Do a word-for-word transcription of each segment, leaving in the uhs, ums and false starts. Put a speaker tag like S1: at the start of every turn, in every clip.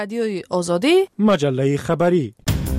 S1: رادیوی آزادی،
S2: مجله خبری.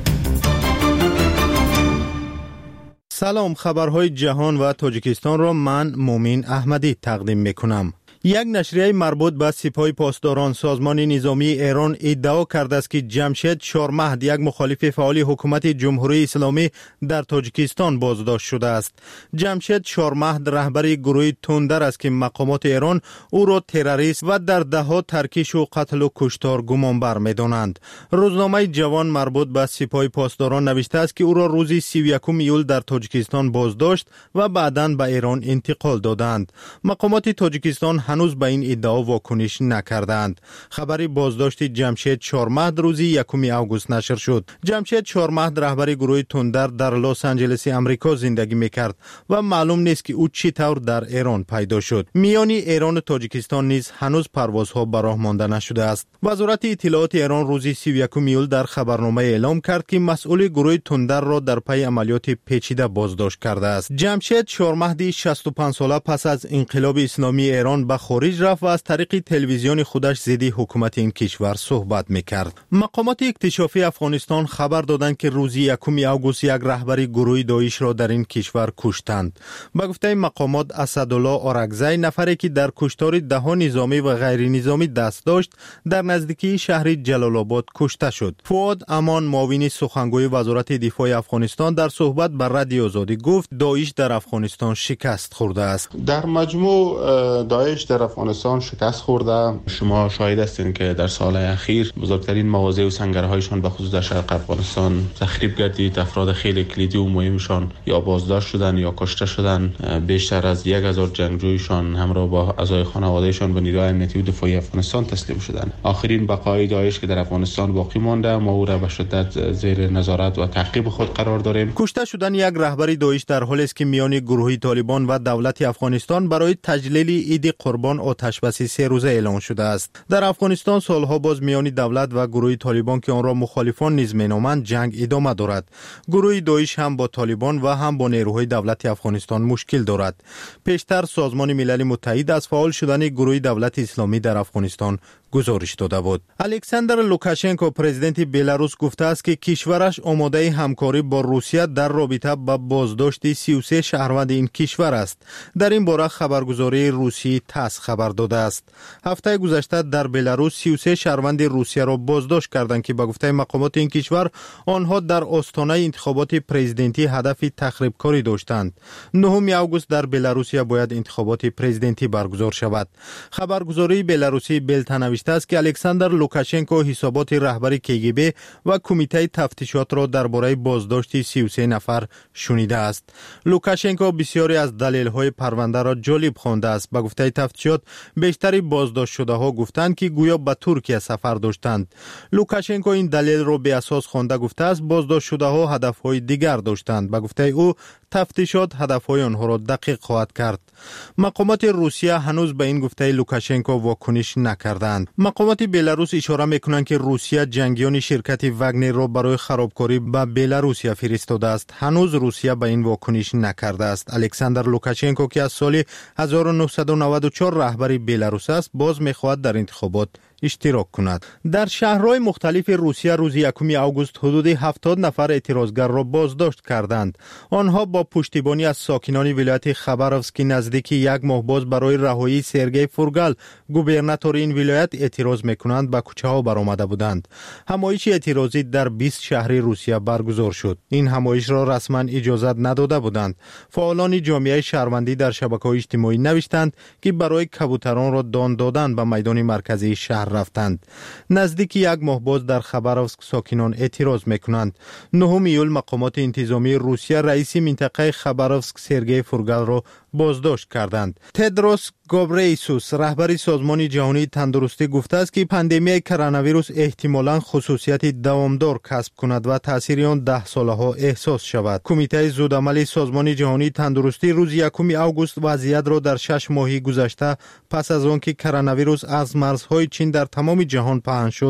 S2: سلام، خبرهای جهان و تاجیکستان را من مومین احمدی تقدیم میکنم. یک نشریه مربوط به سپاه پاسداران سازمان نظامی ایران ادعا کرده است که جمشید شورمهد، یک مخالف فعال حکومت جمهوری اسلامی در تاجیکستان بازداشت شده است. جمشید شورمهد رهبر گروه تندر است که مقامات ایران او را تروریست و در دهها ترکیش و قتل و کشتار گمانبر می‌دانند. روزنامه جوان مربوط به سپاه پاسداران نوشته است که او را روز سی و یکم ایول در تاجیکستان بازداشت و بعداً به ایران انتقال دادند. مقامات تاجیکستان هنوز به این ادعا واکنش نکردند. خبر بازداشت جمشید شورمهد روز یکم آگوست نشر شد. جمشید شورمهد رهبر گروه تندر در لس آنجلس آمریکا زندگی میکرد و معلوم نیست که او چطور در ایران پیدا شد. میان ایران و تاجیکستان نیز هنوز پروازها به راه مانده نشده است. وزارت اطلاعات ایران روز سی و یکم ایول در خبرنامه اعلام کرد که مسئول گروه تندر را در پی عملیات پیچیده بازداشت کرده است. جمشید شورمهد شصت و پنج ساله پس از انقلاب اسلامی ایران به خارج رفت و از طریق تلویزیون خودش ضد حکومت این کشور صحبت میکرد. مقامات اکتشافی افغانستان خبر دادند که روز یکم آگوست یک رهبر گروه داعش را در این کشور کشتند. به گفته مقامات اسدالله آرکزی، نفری که در کشتار ده نظامی و غیر نظامی دست داشت، در نزدیکی شهر جلال آباد کشته شد. فؤاد امان، معاون سخنگوی وزارت دفاع افغانستان، در صحبت با رادیو آزادی گفت داعش در افغانستان شکست خورده است.
S3: در مجموع داعش در افغانستان شکست خورده. شما شاهد هستین که در سالهای اخیر بزرگترین مواضع و سنگرهایشان به خصوص در شرق افغانستان تخریب گردید. افراد خیلی کلیدی و مهمشان یا بازداشت شدن یا کشته شدن. بیشتر از یک هزار جنگجویشان همراه با اعضای خانوادهشان به نیروهای امنیتی و دفاعی افغانستان تسلیم شدند. آخرین بقای داعش که در افغانستان باقی مانده، ما او را به شدت زیر نظارت و تعقیب خود قرار داریم.
S2: کشته شدن یک رهبر داعش در حالی است که میان گروه طالبان و دولت افغانستان برای تجلیل عید قربان آتشبسی سه روزه اعلان شده است. در افغانستان سالها باز میان دولت و گروه طالبان که آن را مخالفان نیز مینامند جنگ ادامه دارد. گروه داعش هم با طالبان و هم با نیروهای دولت افغانستان مشکل دارد. پیشتر سازمان ملل متحد از فعال شدن گروه دولت اسلامی در افغانستان گزارش داده بود. الکساندر لوکاشنکو، پرزیدنت بلاروس، گفته است که کشورش آماده همکاری با روسیه در رابطه با بازداشت سی و سه شهروند این کشور است. در این باره خبرگزاری روسی تاس خبر داده است. هفته گذشته در بلاروس سی و سه شهروند روسیه را بازداشت کردند که به گفته مقامات این کشور آنها در آستانه انتخابات پرزیدنتی هدف تخریب کاری داشتند. نهم آگوست در بلاروس باید انتخابات پرزیدنتی برگزار شود. خبرگزاری بلاروسی بلتا نوشته است که الکساندر لوکاشنکو حسابات رهبر کیگیبی و کمیته تفتیشات را درباره بازداشت سی و سه نفر شنیده است. لوکاشنکو بسیاری از دلایل پرونده را جالب خوانده است. به گفته تفتیشات بیشتری بازداشت شده ها گفتند که گویا به ترکیه سفر داشتند. لوکاشنکو این دلیل را به اساس خوانده گفته است بازداشت شده ها هدفهای دیگر داشتند. به گفته او تفتیشات هدفهای آنها را دقیق خواهد کرد. مقامات روسیه هنوز به این گفته لوکاشنکو واکنش نکردند. مقامات بلاروس اشاره میکنند که روسیه جنگیان شرکت واگنر را برای خرابکاری به بلاروسیا فرستاده است. هنوز روسیه به این واکنش نکرده است. الکساندر لوکاشنکو که از سال هزار و نهصد و نود و چهار رهبر بلاروس است، باز میخواهد در انتخابات اشتراک کند. در شهرهای مختلف روسیه روز یکم آگوست حدود هفتاد نفر اعتراضگر را بازداشت کردند. آنها با پشتیبانی از ساکنان ولایت خباروفسک نزدیک یک ماه باز برای رهایی سرگئی فورگال، گوبرناتور این ولایت، اعتراض میکنند به کوچه ها برآمده بودند. همایش اعتراضی در بیست شهر روسیه برگزار شد. این همایش را رسما اجازه نداده بودند. فعالان جامعه شهروندی در شبکه‌های اجتماعی نوشتند که برای کبوتران را دان دادن به میدان مرکزی شهر رفتند. نزدیک یک ماه باز در خباروفسک ساکنان اعتراض میکنند. نهم ایول مقامات انتظامی روسیه رئیس منطقه خباروفسک سرگئی فورگال را بازداشت کردند. تدروس گابریسوس، رهبر سازمان جهانی تندرستی، گفته است که پاندمی کرونا ویروس احتمالاً خصوصیت دوامدار کسب کند و تاثیر آن ده ساله ها احساس شود. کمیته زودعمل سازمان جهانی تندرستی روز یکم آگوست وضعیت را در شش ماهی گذشته پس از آنکه کرونا ویروس از مرزهای چین در تمام جهان پهن شد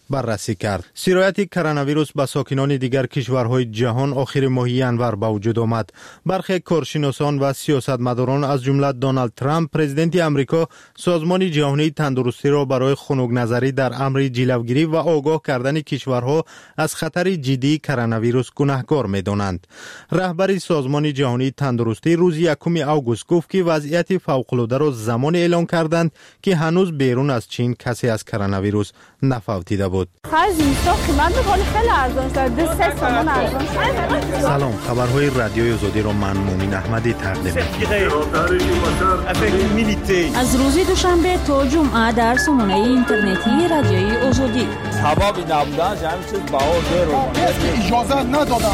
S2: بررسی کرد. سرایت کرونا ویروس به ساکنان دیگر کشورهای جهان آخر ماه ینور به وجود آمد. برخی کارشناسان و سیاستمداران از جمله دونالد ترامپ پرزیدنت امریکا سازمان جهانی تندرستی را برای خنک نظری در امر جلوگیری و آگاه کردن کشورها از خطر جدی کرونا ویروس گناهکار می‌دانند. رهبر سازمان جهانی تندرستی روز یکم آگوست گفت که وضعیت فوق‌العاده را زمان اعلان کردند که هنوز بیرون از چین کسی از کرونا ویروس نفوتیده بود. سلام، خبرهای رادیوی آزادی را من مومن احمدی تقدیم می‌کنم.
S1: از روز دوشنبه تا جمعه در سامانه اینترنتی رادیوی آزادی.
S4: حبابی نبودن جمعی چیز باور رو اجازه ندادن.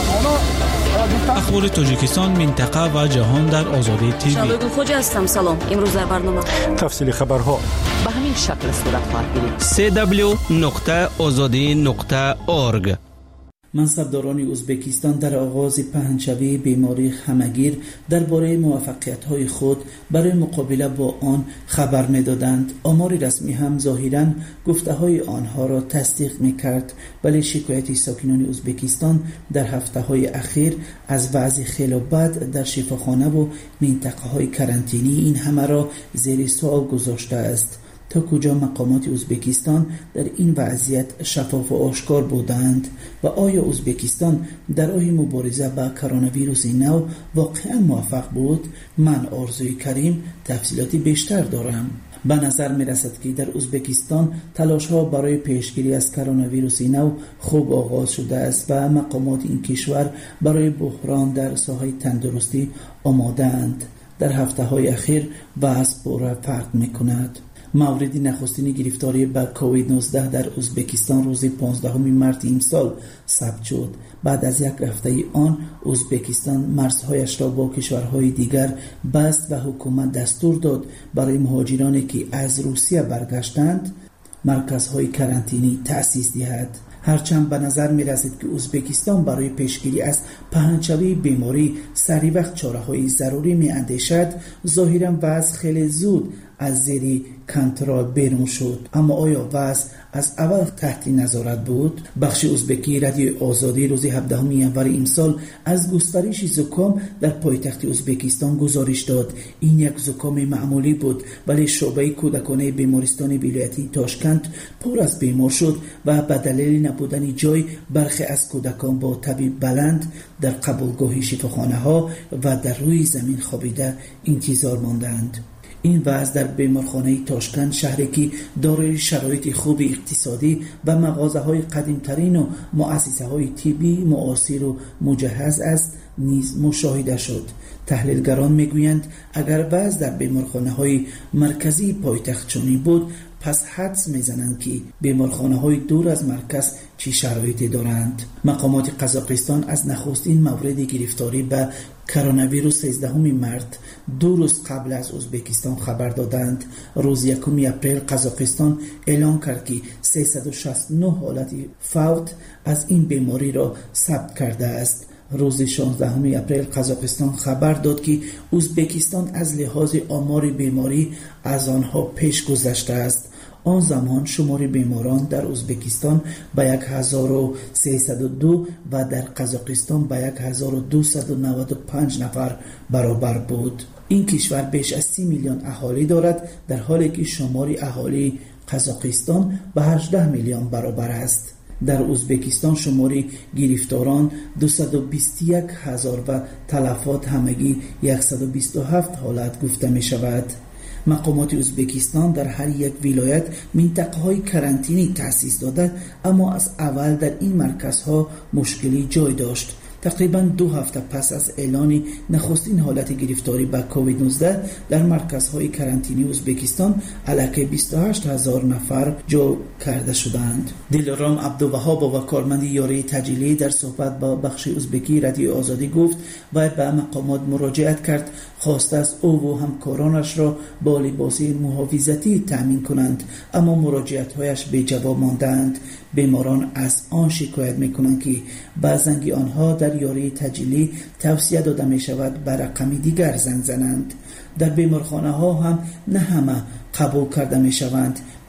S5: اخبار تاجیکستان، منطقه و جهان در آزادی تیوی.
S1: شبگون خوجه هستم. سلام. امروز در برنامه
S5: تفصیل خبرها
S1: به همین شکل صورت خواهد گرفت.
S5: سی دبلیو نقطه آزادی نقطه اورگ.
S6: منصبداران ازبکستان در آغاز پهنشوی بیماری همگیر درباره موفقیت‌های خود برای مقابله با آن خبر می‌دادند. آمار رسمی هم ظاهراً گفته‌های آنها را تصدیق می‌کرد، ولی شکایت ساکنان ازبکستان در هفته‌های اخیر از وضع خیلی بد در شفاخانه و منطقه‌های کرانتینی این همه را زیر سوال گذاشته است. تا کجا مقامات ازبکستان در این وضعیت شفاف و آشکار بودند و آیا ازبکستان در راه مبارزه با کرونا ویروس نو واقعا موفق بود؟ من آرزوی کریم تفصیلاتی بیشتر دارم. به نظر می رسد که در ازبکستان تلاش ها برای پیشگیری از کرونا ویروس نو خوب آغاز شده است و مقامات این کشور برای بحران در ساحه تندرستی آماده اند. در هفته های اخیر وضع پر فرق می کند. مورد نخستین گرفتاری به کووید نوزده در ازبکستان روز پانزدهم مارس امسال ثبت شد. بعد از یک هفته آن ازبکستان مرزهایش را با کشورهای دیگر بست و حکومت دستور داد برای مهاجرانی که از روسیه برگشتند مرکزهای کرانتینی تأسیس دهد. هرچند به نظر می رسید که ازبکستان برای پیشگیری از پهنشوی بیماری سری وقت چاره‌های ضروری می اندیشد، ظاهراً وضع خیلی زود از زیر کنترل بیرون شد. اما آیا وضع از اول تحت نظارت بود؟ بخش ازبکی رادیو آزادی روز هفدهم ینور امسال از گسترش زکام در پایتخت ازبکستان گزارش داد. این یک زکام معمولی بود، ولی شعبه کودکانه بیمارستان ولایتی تاشکند پر از بیمار شد و به دلیل نبودن جای برخی از کودکان با تب بلند در قبولگاه شفاخانه ها و در روی زمین خوابیده انتظار ماندند. این وضع در بیمارخانه تاشکند، شهری که دارای شرایط خوب اقتصادی و مغازه‌های قدیم‌ترین و مؤسسه‌های طبی معاصر و مجهز است، نیز مشاهده شد. تحلیلگران میگویند اگر وضع در بیمارخانه‌های مرکزی پایتخت چنین بود، پس حدس میزنند که بیمارخانه‌های دور از مرکز چه شرایطی دارند. مقامات قزاقستان از نخستین مورد گرفتاری به کرونا ویروس سیزدهم مارس دو روز قبل از ازبکستان خبر دادند. روز یکم اپریل قزاقستان اعلام کرد که سیصد و شصت و نه حالت فوت از این بیماری را ثبت کرده است. روز شانزدهم اپریل قزاقستان خبر داد که ازبکستان از لحاظ آمار بیماری از آنها پیش گذشته است. آن زمان شمار بیماران در ازبکستان به یک هزار و سیصد و دو و در قزاقستان به یک هزار و دویست و نود و پنج نفر برابر بود. این کشور بیش از سی میلیون اهالی دارد، در حالی که شمار اهالی قزاقستان به هجده میلیون برابر است. در ازبکستان شمار گرفتاران دویست و بیست و یک هزار و تلفات همگی صد و بیست و هفت حالت گفته می شود. مقامات ازبکستان در هر یک ولایت منطقه‌های کرانتینی تأسیس داده، اما از اول در این مرکزها مشکلی جای داشت. تقریباً دو هفته پس از اعلان نخستین حالت گرفتاری به کووید نوزده در مرکزهای کرانتینی ازبکستان علیه بیست و هشت هزار نفر جو کرده شدند. دلارام عبدالوهاب و کارمند یاری تجلیلی در صحبت با بخش ازبکی رادیو آزادی گفت و به مقامات مراجعت کرد، خواسته از او و همکارانش را با لباس محافظتی تامین کنند، اما مراجعت‌هایش بی جواب ماندند. بیماران از آن شکایت میکنند که بعضی آنها در یاری تجلی توصیه داده می شود بر رقم دیگر زنگ زنند. در بیمارخانه ها هم نه همه قبول کرده می شوند.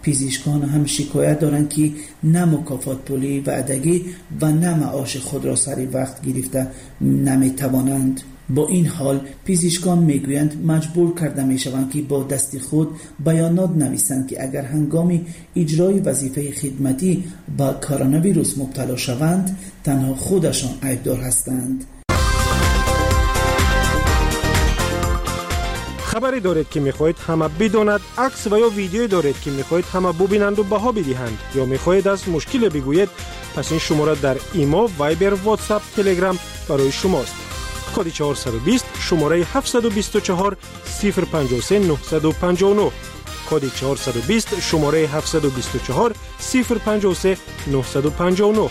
S6: پزشکان هم شکایت دارند که نه مکافات پولی وعدگی و نه معاش خود را سر وقت گرفته نمیتوانند. با این حال پزشکان میگویند مجبور کرده میشوند که با دست خود بیانات نویسند که اگر هنگام اجرای وظیفه خدمتی با کرونا ویروس مبتلا شوند تنها خودشان عیبدار هستند.
S7: خبری دارید که میخواهید همه بداند، عکس و یا ویدیویی دارید که میخواهید همه ببینند و بها بدهند، یا میخواهید از مشکل بگویید، پس این شماره در ایمو، وایبر، واتساپ، تلگرام برای شماست. کد چهارصد و بیست شماره هفتصد و بیست و چهار صفر پنجاه و سه نهصد و پنجاه و نه. کد چهارصد و بیست شماره هفتصد و بیست و چهار صفر پنجاه و سه نهصد و پنجاه و نه.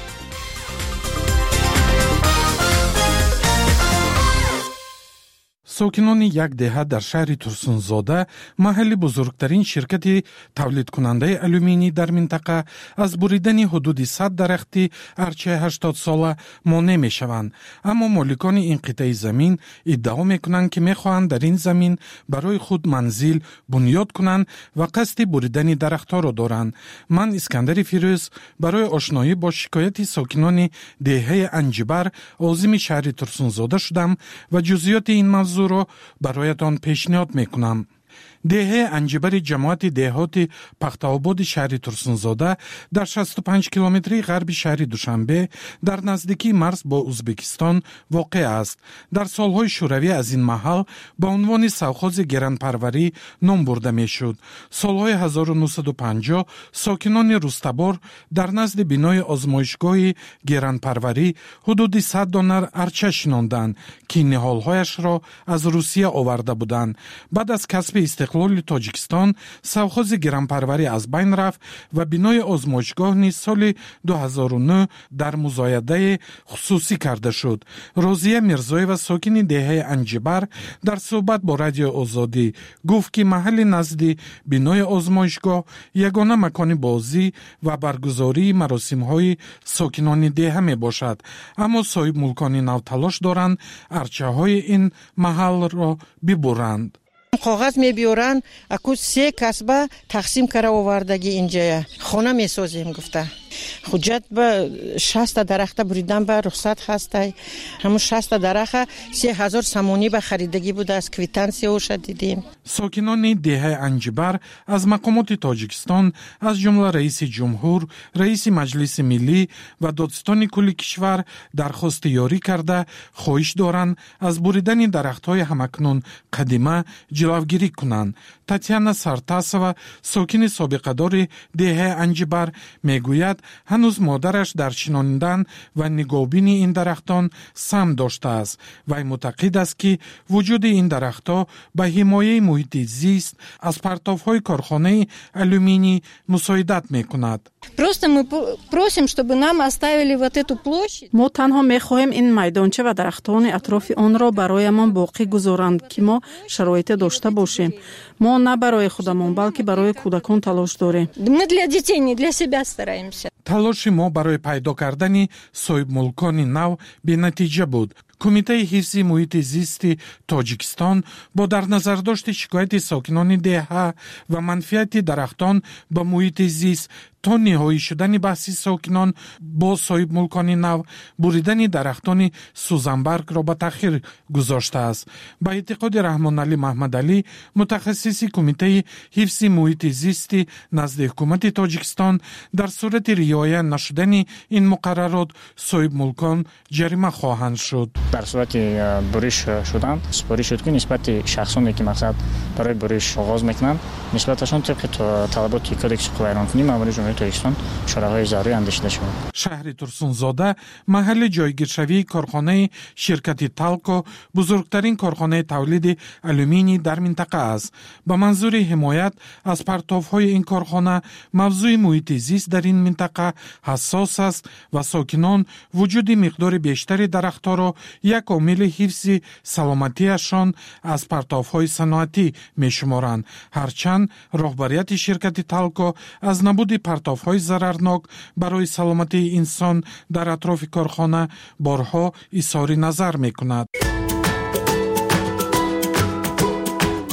S8: ساکنان یک دهه در شهر ترسونزاده، محل بزرگترین شرکت تولید کننده الومینی در منطقه، از بریدن حدود صد درختی ارچه هشتاد ساله مانع می شوند. اما مالکان این قطعه زمین ادعا می کنند که می خواهند در این زمین برای خود منزل بنیاد کنند و قصد بریدن درختها را دارند. من اسکندر فیروز برای آشنایی با شکایت ساکنان دهه انجبر عازم شهر ترسونزاده شدم و جزئیات این موضوع رو برایتان پیشنهاد میکنم. دهه انجبر جماعت دهات پختاوباد شهر ترسونزاده در شصت و پنج کیلومتری غرب شهر دوشنبه در نزدیکی مرز با ازبکستان واقع است. در سالهای شوروی از این محل با عنوان سوخاز گرانپروری نام برده میشد. سالهای هزار و نهصد و پنجاه ساکنان رستبار در نزد بنای آزمایشگاه گرانپروری حدود صد دانه ارچه شناندند که نهالهایش را از روسیه آورده بودند. بعد از کسب استقلال تاجیکستان سوخاز گرانپروری از بین رفت و بنای آزمایشگاه نیز سال دو هزار و نه در مزایده خصوصی کرده شد. روزیه میرزایو ساکن دهه انجبر در صحبت با رادیو آزادی گفت که محل نزد بنای آزمایشگاه یگانه مکان بازی و برگزاری مراسم‌های ساکنان دهه می باشد. اما صاحب ملکان نو تلاش دارند ارچه های این محل را ببرند.
S9: کاغذ میبیارن اکو سه کسبه تقسیم کرده آوردگی اینجا خانه میسازیم گفته حجت به شصت درخت بریدن به رخصت هسته. همون شصت درخت سه هزار سمانی به خریدگی بوده از کویتانسی اوش دیدیم.
S8: ساکنان دهه انجبر از مقامات تاجیکستان از جمله رئیس جمهور، رئیس مجلس ملی و دادستان کل کشور درخواست یاری کرده خواهش دارند از بریدن درخت‌های همکنون قدیمه جلوگیری کنند. تاتیانا سارتاسова ساکن سابقه‌دار دهه انجبر میگوید هنوز مادرش در چیناندن و نگهبانی این درختان سهم داشته است. وی معتقد است که وجود این درختها به حمایه محیط زیست از پرتاب‌های کارخانه الومینی مساعدت می‌کند.
S10: Просто мы просим, чтобы нам оставили вот эту площадь.
S11: ما تنها می‌خواهیم این میدانچه و درختان اطراف آن را برایمان باقی گذارند که ما شرایط داشته باشیم. ما نه برای خودمان بلکه برای کودکان تلاش داریم.
S10: Мы для детей, не для себя стараемся.
S8: تلاش ما برای پیدا کردن صاحب ملکان نو به نتیجه بود. کمیته حفظ محیط زیست تاجیکستان با در نظر داشت شکایت ساکنان دهه و منفعت درختان به محیط زیست تا نهایی شدن بحث ساکنان با صاحب ملکان نو بریدن درختان سوزنبرگ را به تأخیر گذاشته است. با اعتقاد رحمان علی محمد علی متخصص کمیته حفظ محیط زیست نزد حکومت تاجیکستان در صورت رعایت نشدن این مقررات صاحب ملکان جریمه خواهند شد.
S12: در صورت بریش شدن سپاری شد که نسبت شخصانی که مقصد برای بریش آغاز میکنند نسبتشان طبق طلبات کدکس قوانین ماموری جمهوری تاجیکستان چاره‌های ضروری اندیشیده شد.
S8: شهر ترسونزاده محل جایگیرشوی کارخانه شرکت تالکو بزرگترین کارخانه تولید الومینی در منطقه است. به منظور حمایت از پرتاب‌های این کارخانه موضوع محیط زیست در این منطقه حساس است و ساکنان وجود مقدار بیشتری درخت‌ها را یک عامل حفظ سلامتیشان از پرتاب‌های صنعتی می‌شمارند. هرچند رهبریت شرکت تالکو از نبود پرتاب‌های ضررناک برای سلامتی انسان در اطراف کارخانه بارها اظهار نظر می‌کند.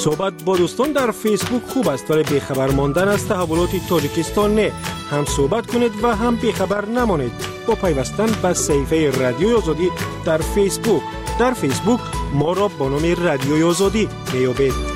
S7: صحبت با دوستان در فیسبوک خوب است ولی بیخبر ماندن از تحولات تاجیکستان نه. هم صحبت کنید و هم بیخبر نمانید با پیوستن به صفحه رادیوی آزادی در فیسبوک. در فیسبوک ما را با نام رادیوی آزادی میابید.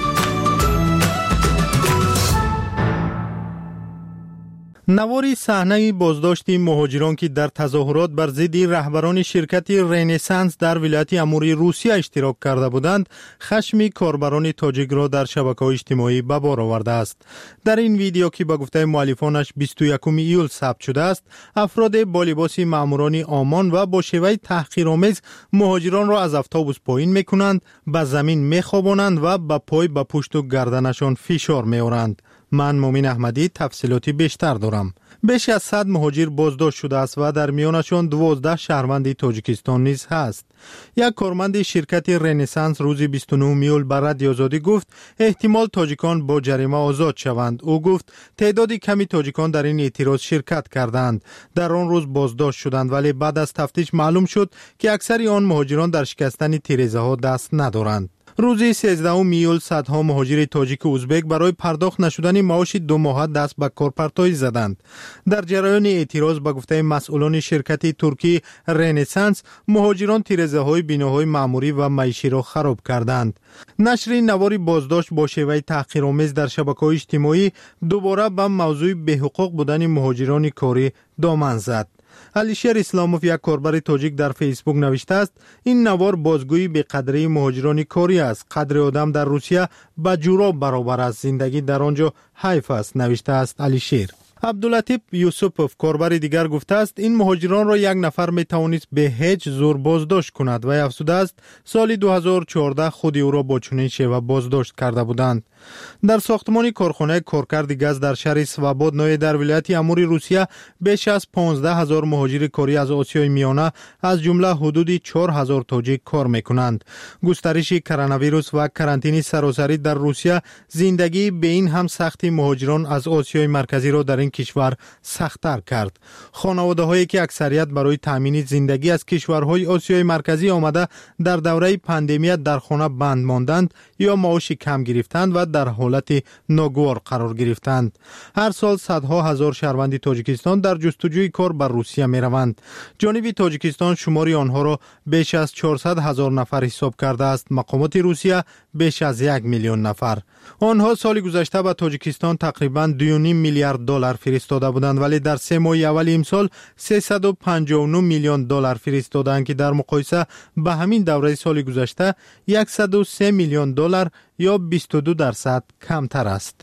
S2: نواری صحنه بازداشت مهاجران که در تظاهرات بر ضد رهبران شرکت رنسانس در ولایت اموری روسیه اشتراک کرده بودند، خشم کاربران تاجیک را در شبکه‌های اجتماعی به بار آورده است. در این ویدیو که با گفته مؤلفانش بیست و یکم ایول ثبت شده است، افراد با لباس ماموران آمان و با شیوه تحقیرآمیز مهاجران را از اتوبوس پایین می‌کنند، به زمین می‌خوابانند و به پای به پشت و گردنشان فشار می‌آورند. من مومن احمدی تفصیلاتی بیشتر دارم. بیش از صد مهاجر بازداشت شده است و در میانشان دوازده شهروند تاجیکستان نیز هست. یک کارمند شرکت رنسانس روز بیست و نه ایول بر رادیو آزادی گفت احتمال تاجیکان با جریمه آزاد شوند. او گفت تعداد کمی تاجیکان در این اعتراض شرکت کردند. در آن روز بازداشت شدند ولی بعد از تفتیش معلوم شد که اکثر آن مهاجران در شکستن تیره‌ها ها دست ندارند. روز سیزدهم ایول صدها مهاجر تاجیک و ازبک برای پرداخت نشدن معاش دو ماهه دست به کارپرتایی زدند. در جریان اعتراض به گفته مسئولان شرکت ترکی رنسانس، مهاجران تیره‌های بناهای معموری و معیشی را خراب کردند. نشر نواری بازداشت با شیوه تحقیرآمیز در شبکه‌های اجتماعی دوباره به موضوع بی‌حقوق بودن مهاجران کاری دامن زد. علیشیر اسلاموف یک کاربر تاجیک در فیسبوک نوشته است این نوار بازگویی به قدری مهاجران کاری است. قدر آدم در روسیه به جوراب برابر است، زندگی در آنجا حیف است، نوشته است علیشیر. عبداللطیف یوسفوف کاربر دیگر گفته است این مهاجران را یک نفر می توانست به هیچ زور بازداشت کند و افزوده است سال دو هزار و چهارده خود او را با چنین شیوه بازداشت کرده بودند. در ساختمان کارخانه کارکرد گاز در شهر سواباد نوی در ولایت اموری روسیه بیش از پانزده هزار مهاجر کاری از آسیای میانه از جمله حدود چهار هزار تاجیک کار میکنند. گسترش کرونا ویروس و کرانتین سراسری در روسیه زندگی به این هم سختی مهاجران از آسیای مرکزی را در این کشور سخت‌تر کرد. خانواده هایی که اکثریت برای تامین زندگی از کشورهای آسیای مرکزی آمده در دوره پاندمی در خانه بند ماندند یا معاش کم گرفتند و در حالت ناگوار قرار گرفتند. هر سال صدها هزار شهروند تاجیکستان در جستجوی کار بر روسیه می روند. جانب تاجیکستان شماری آنها را بیش از چهارصد هزار نفر حساب کرده است. مقامات روسیه بیش از یک میلیون نفر. آنها سال گذشته به تاجیکستان تقریباً دو و نیم میلیارد دلار فرستاده بودند ولی در سه ماه اول امسال سیصد و پنجاه و نه میلیون دلار فرستادند که در مقایسه به همین دوره سال گذشته صد و سه میلیون دلار یا بیست و دو درصد کمتر است.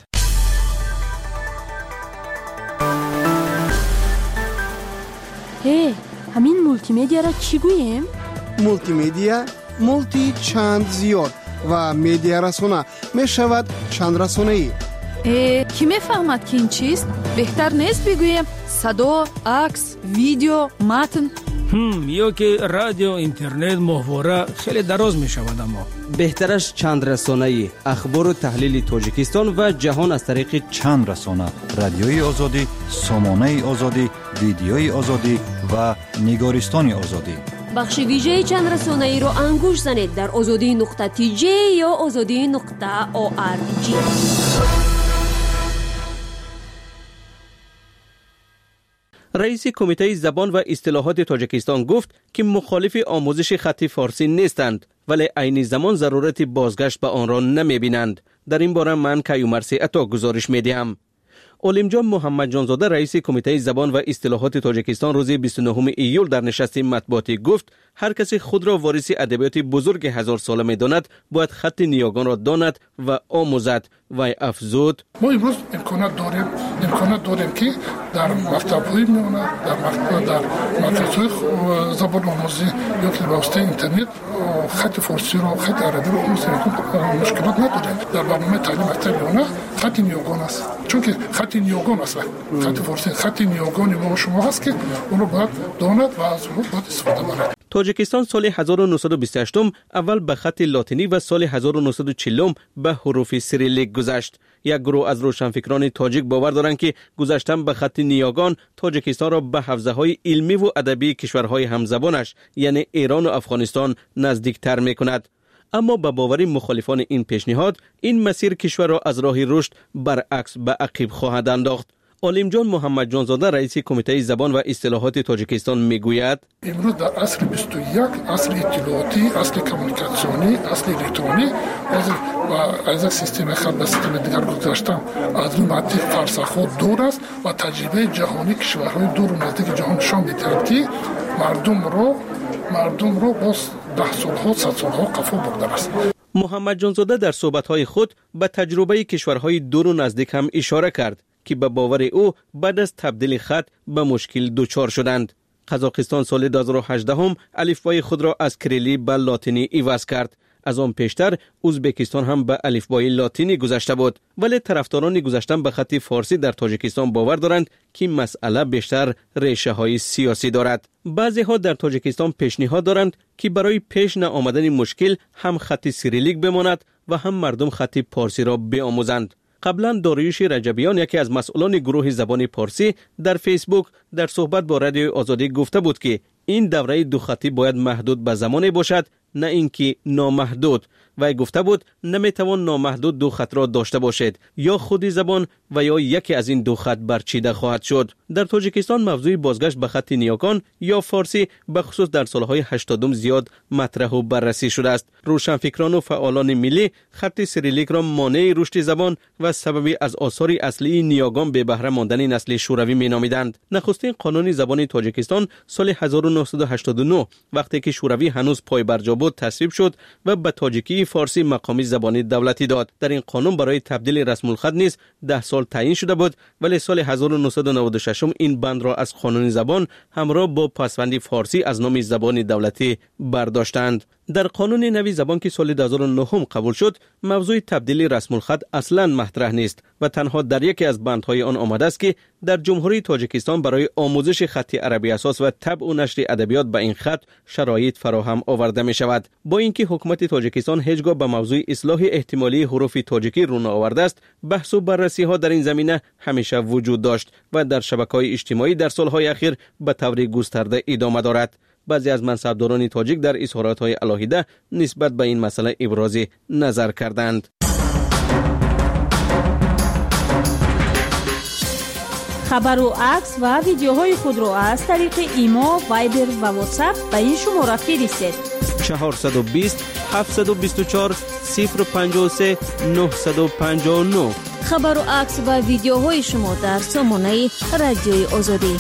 S13: هی، همین مولتی میدیا را چی گوییم؟
S14: مولتی میدیا، مولتی چند زیاد و میدیا رسانه می شود چند رسانه ای.
S13: ای، کی میفهمد که این چیست؟ بهتر نیست بگوییم صدا، عکس، ویدیو، متن.
S15: هم یا که رادیو، اینترنت، محتوا خیلی دراز می شود. اما
S16: بهترش چند رسانه‌ای، اخبار و تحلیل تاجیکستان و جهان از طریق
S17: چند رسانه، رادیوی آزادی، سامانه آزادی، ویدیوی آزادی و نگارستان آزادی.
S18: بخش ویژه چند رسانه‌ای رو انگوش زنید در آزادی نقطه تی جی یا آزادی نقطه او آر جی.
S16: رئیس کمیته زبان و اصطلاحات تاجیکستان گفت که مخالف آموزش خط فارسی نیستند ولی عین زمان ضرورت بازگشت به آن را نمی‌بینند. در این باره من کیومرثی عطا گزارش می‌دهم. عالمجان محمد جانزاده رئیس کمیته زبان و اصطلاحات تاجیکستان روز بیست و نه ایول در نشست مطبوعاتی گفت هر کسی خود را وارث ادبیات بزرگ هزار ساله می‌داند باید خط نیاگان را داند و آموزد و افزود
S19: ما امروز امکانات داریم امکانات داریم که در مکتب‌های میانه در مکتب در مدرسه‌های زبان آموزی یا که واسطه اینترنت خط فارسی رو خط عربی رو مشکلات نداریم. در برنامه تعلیم مکتب میانه خط نیاگان است چون که خط نیاگان است. خط فارسی خط نیاگانی ما شما هست که اون رو باید داند و از اون باید استفاده کنید.
S16: تاجیکستان سال هزار و نهصد و بیست و هشت اول به خط لاتینی و سال هزار و نهصد و چهل به حروف سیریلیک گذشت. یک گروه از روشنفکران تاجیک باور دارند که گذشتن به خط نیاگان تاجیکستان را به حوزه‌های علمی و ادبی کشورهای همزبانش یعنی ایران و افغانستان نزدیکتر می‌کند. اما به باور مخالفان این پیشنهاد این مسیر کشور را از راه رشد برعکس به عقب خواهد انداخت. عالم جان محمد جانزاده رئیس کمیته زبان و اصطلاحات تاجیکستان میگوید
S19: امروز در عصر بیست و یک، عصر اطلاعاتی، عصر کمیونیکاسیونی، عصر الکترونی و از سیستم خط به سیستم دیگر گذاشتن از روی منطق فرسخ‌ها دور است و تجربه جهانی کشورهای دور و نزدیک جهان نشان می‌دهد که مردم رو مردم رو باز ده سالها صد سالها قفا برده است.
S16: محمد جانزاده در صحبت‌های خود به تجربه کشورهای دور و نزدیک هم اشاره کرد که به باور او بعد از تبدیل خط به مشکل دچار شدند. قزاقستان سال دو هزار و هجده هم الفبای خود را از کریلی به لاتینی عوض کرد. از آن پیشتر ازبکستان هم به الفبای لاتینی گذشته بود، ولی طرفداران گذشتن به خط فارسی در تاجیکستان باور دارند که مسئله بیشتر ریشه های سیاسی دارد. بعضی ها در تاجیکستان پیشنهاد دارند که برای پیش نآمدن مشکل هم خط سیریلیک بماند و هم مردم خط پارسی را بیاموزند. قبلا داریوش رجبیان یکی از مسئولان گروه زبان پارسی در فیسبوک در صحبت با رادیوی آزادی گفته بود که این دوره دو خطی باید محدود به زمانی باشد، نه اینکه نامحدود. و گفته بود نمیتوان نامحدود دو خط را داشته باشد، یا خودی زبان و یا یکی از این دو خط برچیده خواهد شد. در تاجیکستان موضوع بازگشت به خط نیاکان یا فارسی به خصوص در سالهای هشتادم زیاد مطرح و بررسی شده است. روشنفکران و فعالان ملی خط سیریلیک را مانع رشد زبان و سببی از آثار اصلی نیاگان به بهره ماندن نسل شوروی مینامیدند. نخستین قانون زبان تاجیکستان سال هزار و نهصد و هشتاد و نه وقتی که شوروی هنوز پای برجا بود تصویب شد و به تاجیکی فارسی مقامی زبانی دولتی داد. در این قانون برای تبدیل رسم الخط نیز ده سال تعیین شده بود، ولی سال هزار و نهصد و نود و شش این بند را از قانون زبان همراه با پسوند فارسی از نام زبان دولتی برداشتند. در قانون نوی زبان که سال دو هزار و نه قبول شد، موضوع تبدیل رسم الخط اصلا مطرح نیست و تنها در یکی از بندهای آن آمده است که در جمهوری تاجیکستان برای آموزش خط عربی اساس و طبع و نشر ادبیات به این خط شرایط فراهم آورده می شود. با اینکه حکومت تاجیکستان هیچگاه به موضوع اصلاح احتمالی حروف تاجیکی رو نآورده است، بحث و بررسی ها در این زمینه همیشه وجود داشت و در شبکه‌های اجتماعی در سالهای اخیر به طور گسترده ادامه دارد. بعضی از منصبداران تاجیک در اظهارات‌های علاهیده نسبت به این مسئله ابراز نظر کردند.
S1: خبر و عکس و ویدیوهای خود را از طریق ایما، وایبر و واتساپ به این شماره فرستید:
S16: چهارصد و بیست هفتصد و بیست و چهار صفر پنجاه و سه نهصد و پنجاه و نه.
S18: خبر و عکس و ویدیوهای شما در سامانه رادیوی آزادی.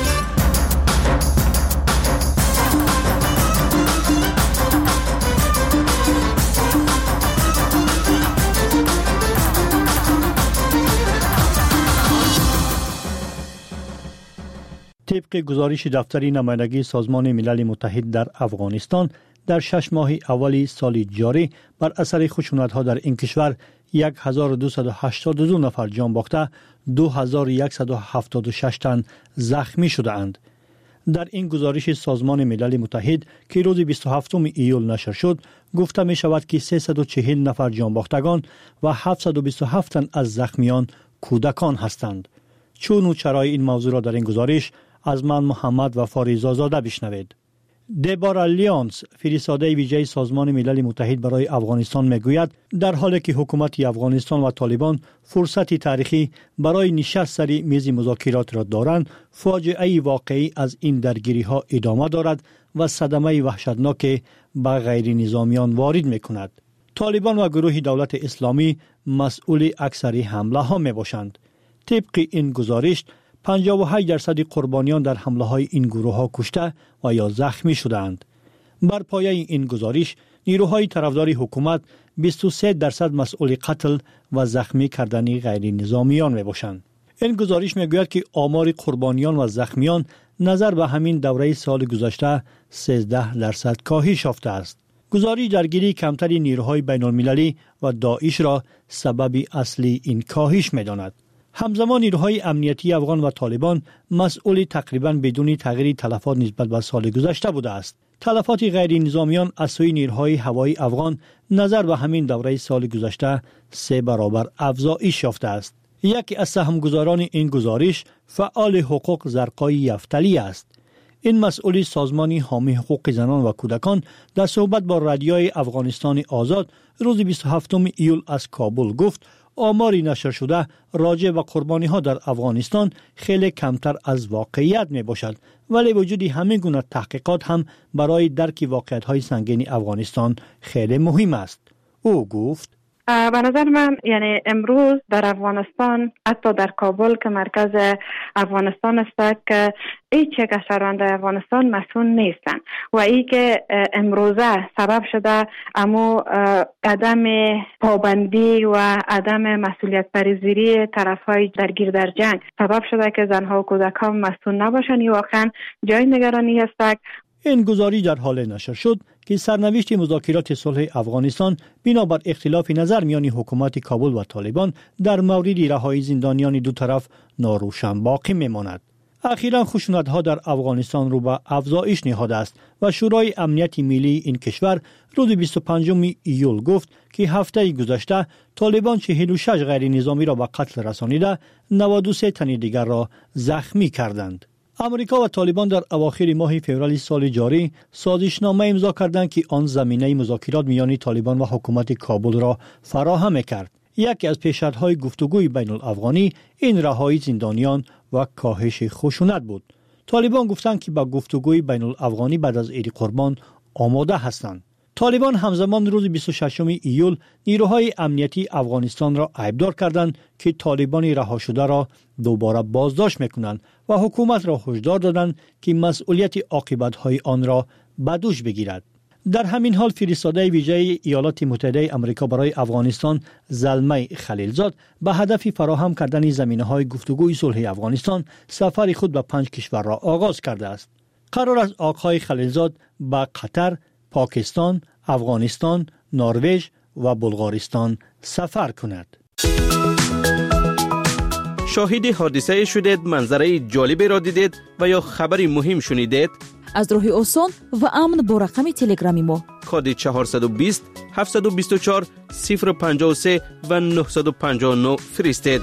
S20: طبق گزارش دفتر نمایندگی سازمان ملل متحد در افغانستان، در شش ماه اولی سال جاری بر اثر خشونت‌ها در این کشور هزار و دویست و هشتاد و دو نفر جان باخته، دو هزار و صد و هفتاد و شش تن زخمی شده‌اند. در این گزارش سازمان ملل متحد که روز بیست و هفتم ایول نشر شد، گفته می شود که سیصد و چهل نفر جان باختگان و هفتصد و بیست و هفت تن از زخمیان کودکان هستند. چون و چرای این موضوع را در این گزارش از من محمد و فاریزا زاده بشنوید. دبارا لیانس، فرستاده ویژه سازمان ملل متحد برای افغانستان میگوید در حالی که حکومت افغانستان و طالبان فرصتی تاریخی برای نشست سر میز مذاکرات را دارند، فاجعه واقعی از این درگیری ها ادامه دارد و صدمه وحشتناک به غیر نظامیان وارد میکند. طالبان و گروه دولت اسلامی مسئول اکثر حمله ها می باشند. طبق این گزارش پنجاه و هشت درصد قربانیان در حمله های این گروه ها کشته و یا زخمی شدند. بر پایه این گزارش نیروهای طرفدار حکومت بیست و سه درصد مسئول قتل و زخمی کردن غیر نظامیان می باشند. این گزارش می گوید که آمار قربانیان و زخمیان نظر به همین دوره سال گذشته سیزده درصد کاهش یافته است. گزارش درگیری کمتری نیروهای بین المللی و داعش را سبب اصلی این کاهش می داند. همزمان نیروهای امنیتی افغان و طالبان مسئول تقریباً بدون تغییر تلفات نسبت به سال گذشته بوده است. تلفات غیر نظامیان از سوی نیروهای هوایی افغان نظر به همین دوره سال گذشته سه برابر افزایش یافته است. یکی از سهمگذاران این گزارش فعال حقوق زرقای یفتلی است. این مسئول سازمان حامی حقوق زنان و کودکان در صحبت با رادیوی افغانستان آزاد روز بیست و هفتم ایول از کابل گفت آماری نشر شده راجع به قربانی ها در افغانستان خیلی کمتر از واقعیت می باشد، ولی وجود همین گونه تحقیقات هم برای درک واقعیت های سنگین افغانستان خیلی مهم است. او گفت
S21: به نظر من یعنی امروز در افغانستان، حتی در کابل که مرکز افغانستان است، که هیچ یک از شهروندان افغانستان مسئول نیستند و ای که امروزه سبب شده امو عدم پابندی و عدم مسئولیت پذیری طرفهای درگیر در جنگ سبب شده که زنها و کودکان مسئول نباشند. این واقعا جای نگرانی است.
S20: این گزارش در حال نشر شد که سرنوشت مذاکرات صلح افغانستان بنابر اختلاف نظر میان حکومت کابل و طالبان در مورد رهایی زندانیان دو طرف ناروشن باقی میماند. اخیراً خشونت‌ها در افغانستان رو به افزایش نهاده است و شورای امنیت ملی این کشور روز بیست و پنجم ایول گفت که هفته گذشته طالبان چهل و شش غیر نظامی را به قتل رسانیده، نود و سه تن دیگر را زخمی کردند. امریکا و طالبان در اواخر ماه فوریه سال جاری سازشنامه امضا کردند که آن زمینه مذاکرات میان طالبان و حکومت کابل را فراهم کرد. یکی از پیشنهادهای گفتگوی بین الافغانی این رهایی زندانیان و کاهش خشونت بود. طالبان گفتند که با گفتگوی بین الافغانی بعد از عید قربان آماده هستند. طالبان همزمان روز بیست و ششم ایول نیروهای امنیتی افغانستان را عیبدار کردند که طالبان رها شده را دوباره بازداشت میکنند و حکومت را هشدار دادند که مسئولیت عاقبت‌های آن را به دوش بگیرد. در همین حال فرستاده ویژه ایالات متحده آمریکا برای افغانستان زلمه خلیلزاد به هدف فراهم کردن زمینه‌های گفتگوی صلح افغانستان سفر خود به پنج کشور را آغاز کرده است. قرار است آقای خلیلزاد به قطر، پاکستان، افغانستان، نروژ و بلغارستان سفر کند.
S16: شاهد حادثه شدید، منظره جالبی را دیدید و یا خبری مهم شنیدید؟
S22: از راه آسان و امن با رقم تلگرامی ما
S16: کد چهارصد و بیست هفتصد و بیست و چهار صفر پنجاه و سه و نهصد و پنجاه و نه فرستید.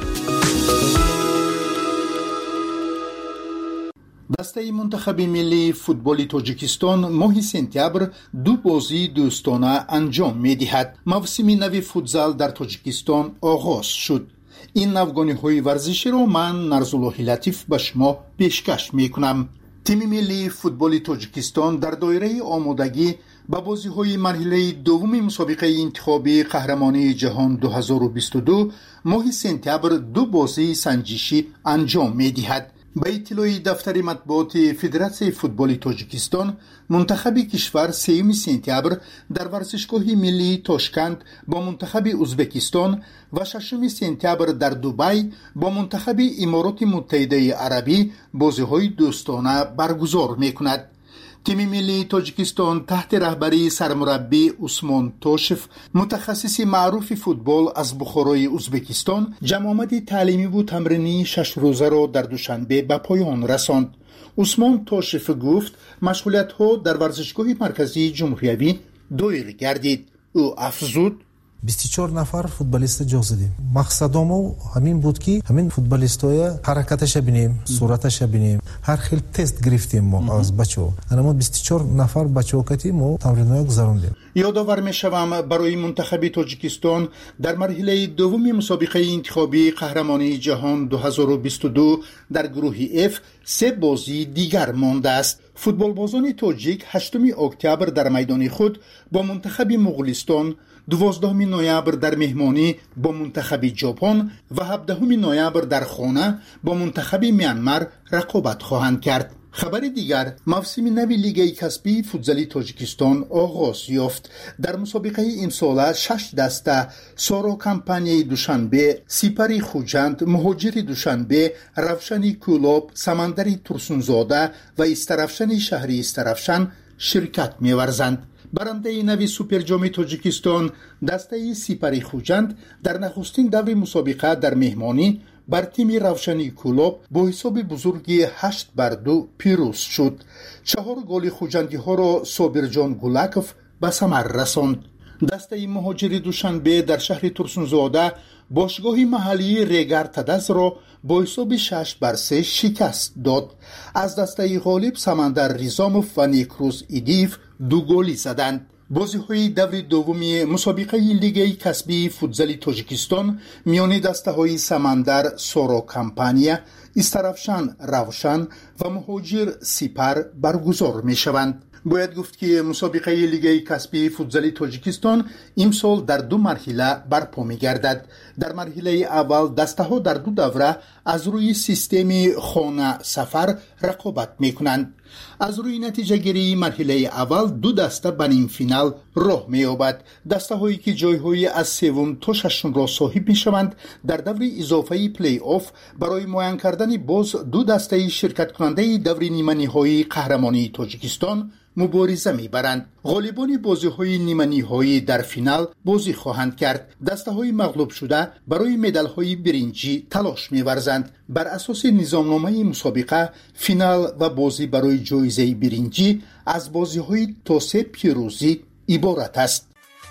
S23: دسته منتخب ملی فوتبال تاجیکستان ماه سپتامبر دو بازی دوستانه انجام می‌دهد. موسم نو فوتزال در تاجیکستان آغاز شد. این نوگانی‌های ورزشی را من نرزالله لطیف به شما پیشکش می‌کنم. تیم ملی فوتبال تاجیکستان در دایره آمادگی به بازی‌های مرحله دوم مسابقه انتخابی قهرمانی جهان دو هزار و بیست و دو ماه سپتامبر دو بازی سنجشی انجام می‌دهد. به اطلاع دفتر مطبوعات فدراسیون فوتبال تاجیکستان، منتخب کشور سوم سپتامبر در ورزشگاه ملی تاشکند با منتخب ازبکستان و ششم سپتامبر در دبی با منتخب امارات متحده عربی بازی‌های دوستانه برگزار می‌کند. تیم ملی تاجیکستان تحت رهبری سرمربی عثمان توشف، متخصص معروف فوتبال از بخارای ازبکستان، جمع تعلیمی و تمرینی شش روزه را در دوشنبه به پایان رساند. عثمان توشف گفت مشغولیت‌ها در ورزشگاه مرکزی جمهوری دایر گردید. او افزود
S24: بیست و چهار نفر فوتبالیست جا زدیم. مقصدم همین بود که همین فوتبالیستای حرکتش ببینیم، صورتش ببینیم. هر خیل تست گرفتیم ما از بچه‌ها. اما بیست و چهار نفر بچه‌ها کتی ما تمرینات گذروندیم.
S23: یادآور می‌شوم برای منتخب تاجیکستان در مرحله دوم مسابقه انتخابی قهرمانی جهان دو هزار و بیست و دو در گروه اف سه بازی دیگر مانده است. فوتبالبازان تاجیک هشتم اکتبر در میدان خود با منتخب مغولستان، دوازدهم نوامبر در مهمانی با منتخب ژاپن و هفدهم نوامبر در خانه با منتخب میانمار رقابت خواهند کرد. خبر دیگر، موسم نو لیگ کسبی فوتزال تاجیکستان آغاز یافت. در مسابقه این ساله شش دسته سارا کمپانی دوشنبه، سپری خوجند، مهاجر دوشنبه، روشنی کولاب، سمندری ترسونزاده و استرافشن شهری استرافشن شرکت می‌ورزند. برنده نوی سوپر جام تاجیکستان دسته سپری خوجند در نخستین دور مسابقه در مهمانی بر تیم روشنی کولاب با حساب بزرگی هشت بر دو پیروز شد. چهار گل خوجندی ها را صابرجان گولاکوف به ثمر رساند. دسته مهاجری دوشنبه در شهر ترسونزاده باشگاه محلی ریگر تدز را با حساب شش بر سه شکست داد. از دسته غالب سمندر ریزاموف و نیکروز ایدیف دو گلی زدند. بازی‌های دور دومی مسابقه لیگ کسبی فوتزال تاجیکستان میان دسته‌های سمندر سورو کمپانیا، استرافشان روشن و مهاجر سپر برگزار می‌شوند. باید گفت که مسابقه لیگ کسبی فوتزال تاجیکستان امسال در دو مرحله برپا می‌گردد. در مرحله اول دسته‌ها در دو دوره از روی سیستم خانه سفر رقابت می‌کنند. از روی نتیجه گیری مرحله اول دو دسته به نیم فینال راه می‌یابد. دسته‌هایی که جای‌های از سوم تا ششم را صاحب می‌شوند در دور اضافه پلی آف برای معین کردن باز دو دسته شرکت کننده دور نیمه نهایی قهرمانی تاجیکستان مبارزه می‌برند. غالبان بازی‌های نیمه نهایی در فینال بازی خواهند کرد. دسته‌های مغلوب شده برای مدال‌های برنجی تلاش می‌ورزند. بر اساس نظامنامه مسابقه فینال و بازی برای جایزه برنجی از بازی‌های تا سه پیروزی عبارت است.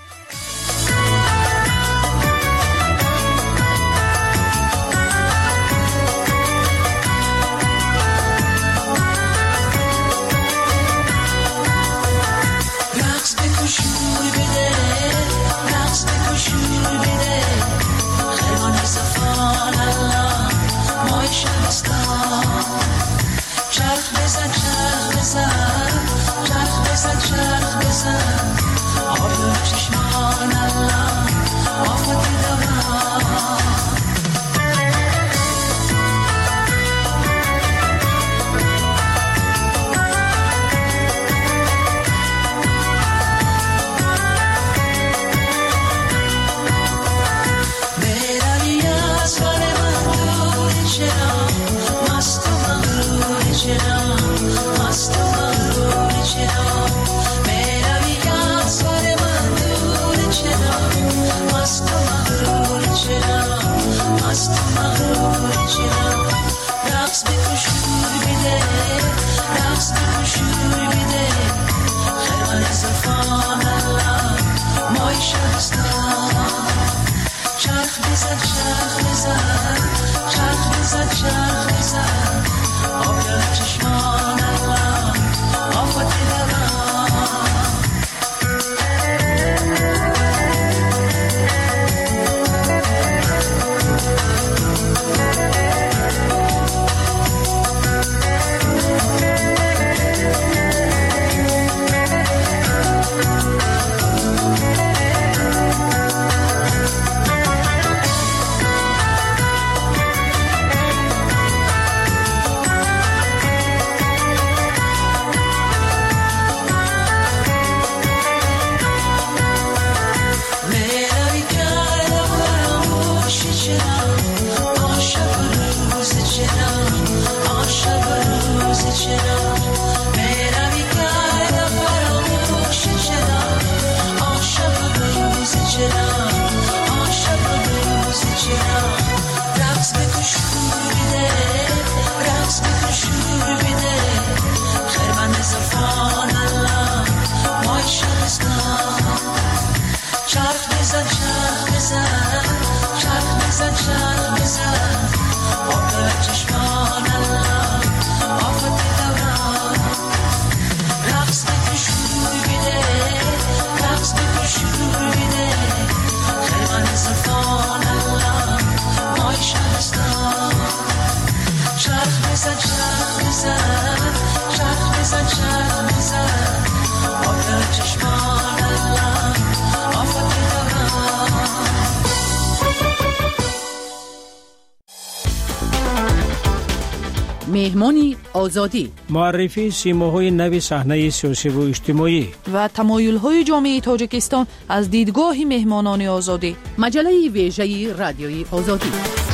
S3: مهمانی آزادی،
S15: معرفی سیماهای نوی صحنه سیاسی و اجتماعی
S13: و تمایل‌های جامعه تاجیکستان از دیدگاه مهمانان آزادی.
S3: مجله ویژه رادیوی آزادی.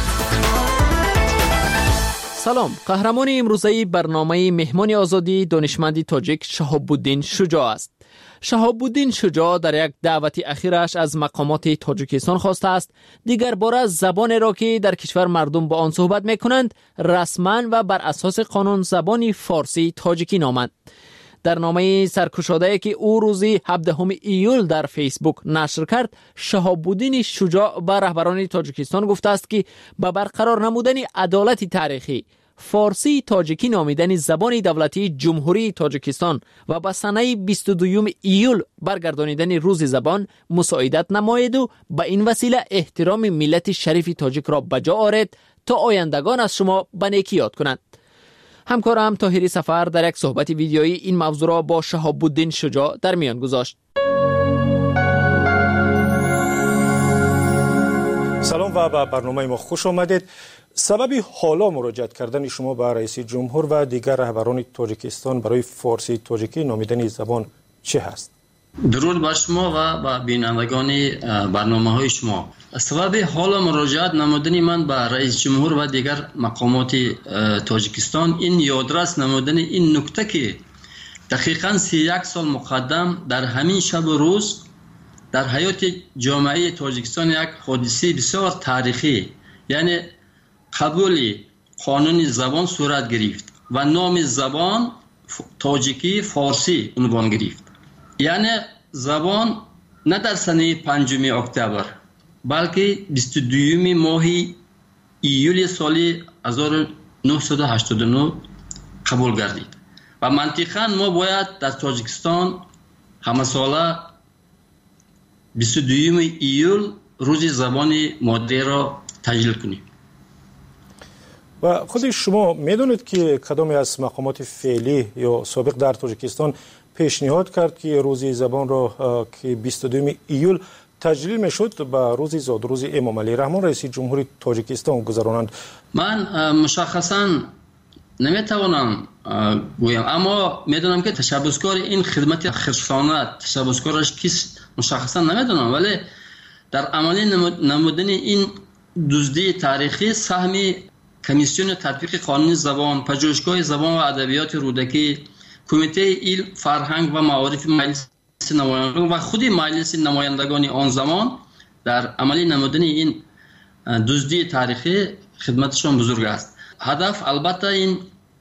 S4: سلام، قهرمان امروزه برنامه مهمان آزادی دانشمند تاجیک شهاب‌الدین شجاع است. شهاب‌الدین شجاع در یک دعوت اخیرش از مقامات تاجیکستان خواسته است دیگر باره زبان را که در کشور مردم با آن صحبت می‌کنند رسما و بر اساس قانون زبان فارسی تاجیکی نامند. در نامه سرکشاده‌ای که او روز هفدهم ایول در فیسبوک نشر کرد، شهاب الدین شجاع به رهبران تاجیکستان گفته است که به برقرار نمودن عدالت تاریخی، فارسی تاجیکی نامیدن زبان دولتی جمهوری تاجیکستان و به سنه بیست و دوم ایول برگردانیدن روز زبان مساعدت نماید و به این وسیله احترام ملت شریف تاجیک را بجا آورد تا آیندگان از شما به نیکی یاد کنند. همکارم طاهری سفر در یک صحبت ویدیویی این موضوع را با شهاب الدین شجاع در میان گذاشت.
S7: سلام و به برنامه ما خوش آمدید. سبب حالا مراجعت کردن شما به رئیس جمهور و دیگر رهبران تاجیکستان برای فارسی تاجیکی نامیدن زبان چه هست؟
S5: درود بر شما و به بینندگان برنامه های شما. سبب حالا مراجعت نمودن من به رئیس جمهور و دیگر مقامات تاجیکستان این یادرس نمودن این نکته که دقیقاً سی یک سال مقدم در همین شب و روز در حیات جامعه تاجیکستان یک حادثه بسیار تاریخی، یعنی قبول قانون زبان صورت گرفت و نام زبان تاجیکی فارسی عنوان گرفت. یعنی زبان نه در سنه پنجم اکتبر بلکه بیست و دوم ماه ایول سال هزار و نهصد و هشتاد و نه قبول گردید و منطقاً ما باید در تاجیکستان همه ساله بیست و دوم ایول روز زبان مادری را تجلیل کنیم.
S7: و خود شما میدونید که کدام از مقامات فعلی یا سابق در تاجیکستان پیشنهاد کرد که روز زبان را که بیست و دوم ایول تجلیل میشد به روز زاد روز امام علی رحمان رئیس جمهوری تاجیکستان گذرانند؟
S5: من مشخصا نمیتوانم گویم، اما میدونم که تشبسکار این خدمت خشفانه تشبسکارش کیست مشخصا نمیدونم، ولی در عملی نمودن این دزدی تاریخی سهم کمیسیون تطبیق قانون زبان، پژوهشگاه زبان و ادبیات رودکی، کمیته علم، فرهنگ و معارف مجلس نمایندگان و خود مجلس نمایندگان آن زمان در عملی نمودن این دزدی تاریخی خدمتشان بزرگ است. هدف البته این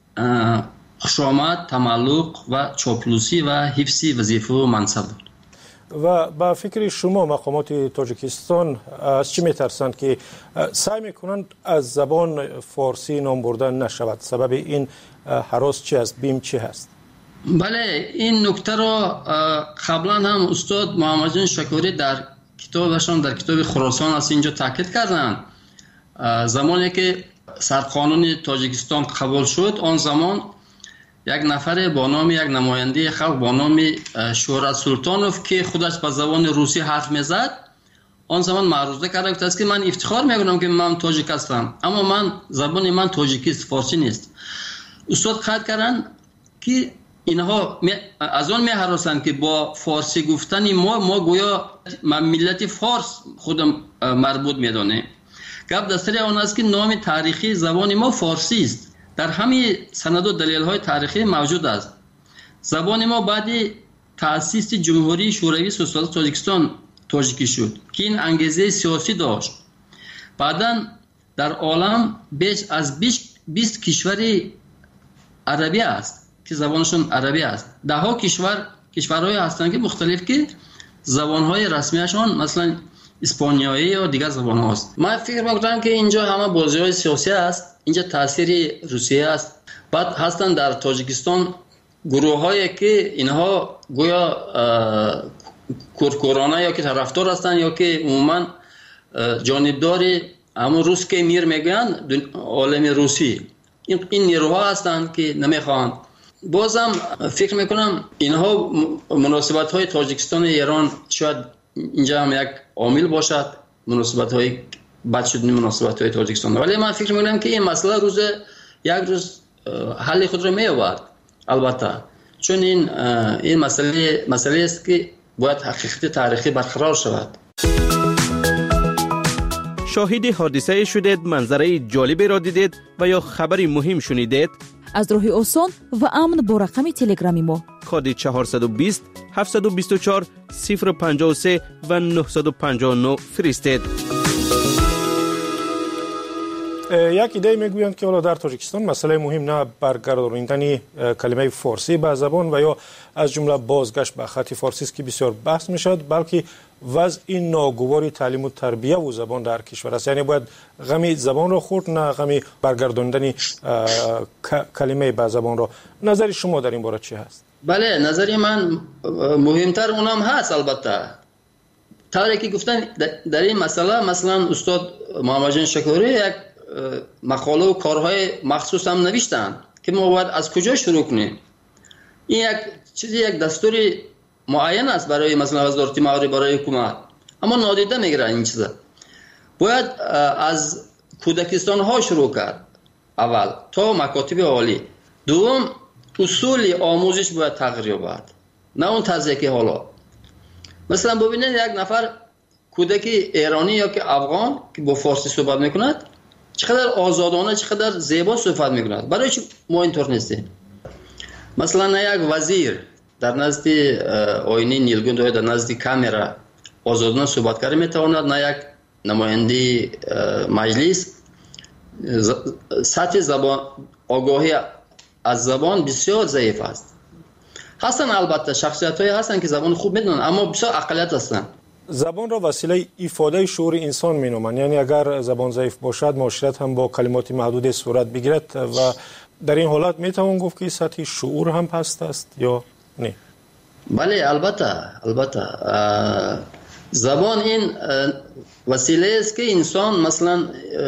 S5: خوشامد، تملق و چاپلوسی و حفظ وظیفه و منصب بود.
S7: و با فکر شما مقامات تاجیکستان از چی میترسند که سعی میکنند از زبان فارسی نام بردن نشود؟ سبب این هراس چی است؟ بیم چی هست؟
S5: بله، این نکته را قبلا هم استاد محمد جان شکوری در کتابشان در کتاب خراسان از اینجا تاکید کردند. زمانی که سرقانون تاجیکستان قبول شد، آن زمان یک نفر با نام یک نماینده خلق با نام شهرت سلطانوف که خودش به زبان روسی حرف میزد، آن زمان معروضه کرده بود که من افتخار میکنم که من تاجیک هستم، اما من زبان من تاجیکی است، فارسی نیست. استاد قید کردن که اینها از آن میهراسند که با فارسی گفتن ما ما گویا ملت فارس خودم مربوط میدانه. گپ دستری آن است که نام تاریخی زبان ما فارسی است. در همه سند و دلیل های تاریخی موجود است. زبان ما بعد تأسیس جمهوری شوروی سوسیالیست تاجیکستان تاجیکی شد که این انگیزه سیاسی داشت. بعداً در عالم بیش از بیست کشور عربی است که زبانشون عربی است. ده ها کشور کشورهای هستند که مختلف که زبانهای رسمیشان مثلا اسپانیایی یا دیگر زبان هاست. من فکر میکنم که اینجا همه بازی‌های سیاسی است، اینجا تاثیر روسیه است. بعد هستند در تاجیکستان گروه‌هایی که اینها گویا کورکورانه یا که طرفدار هستند یا که عموما جانبدار همون روس که میر میگن عالم روسی، این این نیروها هستند که نمیخوان. بازم فکر میکنم اینها مناسبت‌های تاجیکستان و ایران شاید اینجا هم یک عامل باشد، مناسبت‌های بد شدن مناسبت‌های تاجیکستان، ولی من فکر می‌کنم که این مسئله روز یک روز حل خود را می‌یابد. البته چون این این مسئله مسئله است که باید حقیقت تاریخی برقرار شود.
S16: شاهد حادثه شدید، منظره جالبی را دیدید و یا خبری مهم شنیدید؟
S22: از راه آسان و امن با رقم تلگرامی ما
S16: کد چهارصد و بیست هفتصد و بیست و چهار صفر پنجاه و سه و نهصد و پنجاه و نه فرستید.
S7: یک ایده میگویند که حالا در تاجیکستان مسئله مهم نه برگرداندن کلمه فارسی به زبان و یا از جمله بازگشت به خط فارسی است که بسیار بحث میشد، بلکه وضع این ناگوار تعلیم و تربیت و زبان در کشور است. یعنی باید غمی زبان را خورد، نه غمی برگرداندن کلمه به زبان را. نظر شما در این باره چی هست؟
S5: بله، نظر من مهمتر اونم هست. البته طوری که گفتن در این مسئله، مثلا استاد محمد جان شکوری یک مقاله و کارهای مخصوص هم نوشتن که ما باید از کجا شروع کنیم. این یک چیزی، یک دستوری معین است برای مثلا وزارت مالی، برای حکومت، اما نادیده میگیرن این چیزا. باید از کودکستان ها شروع کرد اول تا مکاتب عالی. دوم، اصول آموزش باید تغییر یابد، نه اون طرزی که حالا. مثلا ببینید یک نفر کودک ایرانی یا که افغان که با فارسی صحبت میکند چقدر آزادانه، چقدر زیبا صحبت میکند. برای چی ما اینطور نیستیم؟ مثلا یک وزیر در نزد آینه نیلگون یا در نزد کامرا آزادانه صحبت کرده میتواند، نه یک نماینده مجلس. سطح زبان، آگاهی از زبان بسیار ضعیف است. هستن البته شخصیت های هستن که زبان خوب میدونن، اما بسیار اقلیت هستن.
S7: زبان را وسیله ایفاده شعور انسان مینامند. یعنی اگر زبان ضعیف باشد، معاشرت هم با کلمات محدود صورت بگیرد و در این حالت میتوان گفت که سطح شعور هم پست است یا نه؟
S5: بله، البته البته زبان این وسیله است که انسان مثلا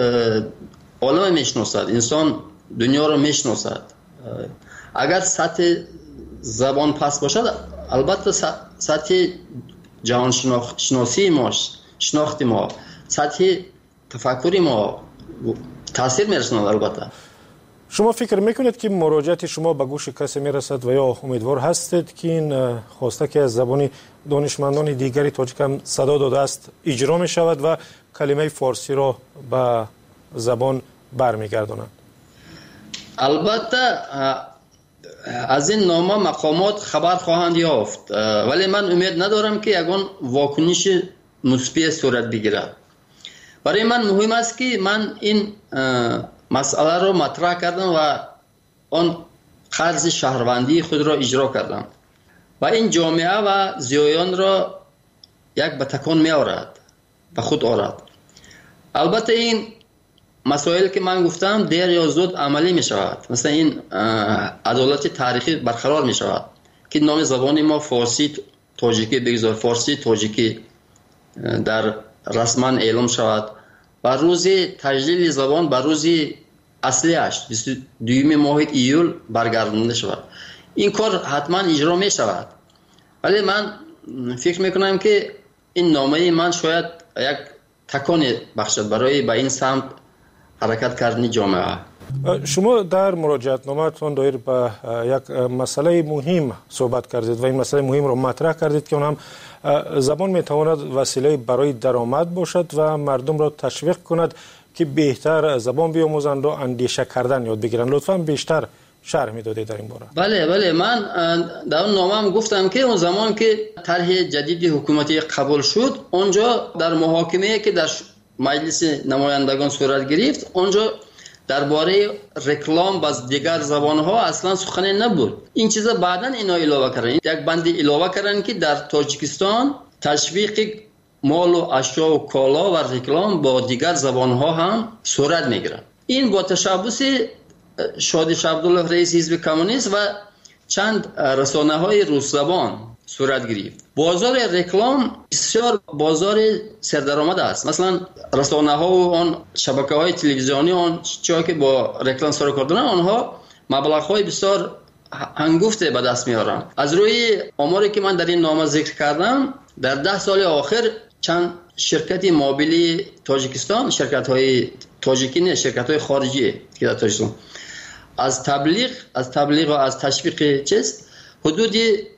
S5: عالم میشناسد، انسان دنیا رو میشناسد. اگر سطح زبان پست باشد، البته سطح جهان شناسی ما، شناخت ما، سطح تفکری ما تاثیر میرساند. البته
S7: شما فکر میکنید که مراجعت شما به گوش کسی میرسد و یا امیدوار هستید که این خواسته که از زبان دانشمندان دیگری تاجیک هم صدا داده است اجرا می شود و کلمه فارسی را به زبان برمیگردانند؟
S5: البته از این نامه مقامات خبر خواهند یافت، ولی من امید ندارم که یگان واکنش مثبت صورت بگیرد. برای من مهم است که من این مسئله را مطرح کردم و آن قرض شهروندی خود را اجرا کردم و این جامعه و زیایان را یک به تکان می آورد، به خود آورد. البته این مسائل که من گفتم دیر یا زود عملی می شود. مثلا این عدالت تاریخی برقرار می شود که نام زبان ما فارسی تاجیکی بگذار، فارسی تاجیکی در رسما اعلام شود و روز تجلیل زبان به روز اصلیش بیست و دوم ماه ایول برگردانده شود. این کار حتما اجرا می شود، ولی من فکر می کنم که این نامه من شاید یک تکان بخشد برای به این سمت حرکت کردن جامعه.
S7: شما در مراجعت نامه‌تان دایر به یک مسئله مهم صحبت کردید و این مسئله مهم رو مطرح کردید که اون هم زبان میتواند وسیله برای درآمد باشد و مردم را تشویق کند که بهتر زبان بیاموزند و اندیشه کردن یاد بگیرند. لطفاً بیشتر شرح میدادید در این باره.
S5: بله بله، من در اون نامه هم گفتم که اون زمان که طرح جدید حکومتی قبول شد، اونجا در محاکمه که در مجلس نمایندگان صورت گرفت، اونجا درباره رکلام با دیگر زبان‌ها اصلا سخنی نبود. این چیزا بعداً اینا علاوه کردن، یک بند علاوه کردن که در تاجیکستان تشویق مال و اشیا و کالا و رکلام با دیگر زبان‌ها هم صورت میگیرد. این با تشبث شادی عبدالله رئیس حزب کمونیست و چند رسانه‌های روس زبان صورت گرفت. بازار رکلام بسیار بازار سردرآمد است. مثلا رسانه‌ها و آن شبکه‌های تلویزیونی آن چیزی که با رکلام سر کار دارن، آنها مبلغ‌های بسیار هنگفت به دست میارن. از روی آماری که من در این نامه ذکر کردم، در ده سال آخر چند شرکت موبیلی تاجیکستان، شرکت‌های تاجیکی نه، شرکت‌های خارجی که در تاجیکستان از تبلیغ از تبلیغ و از تشویق چیز حدود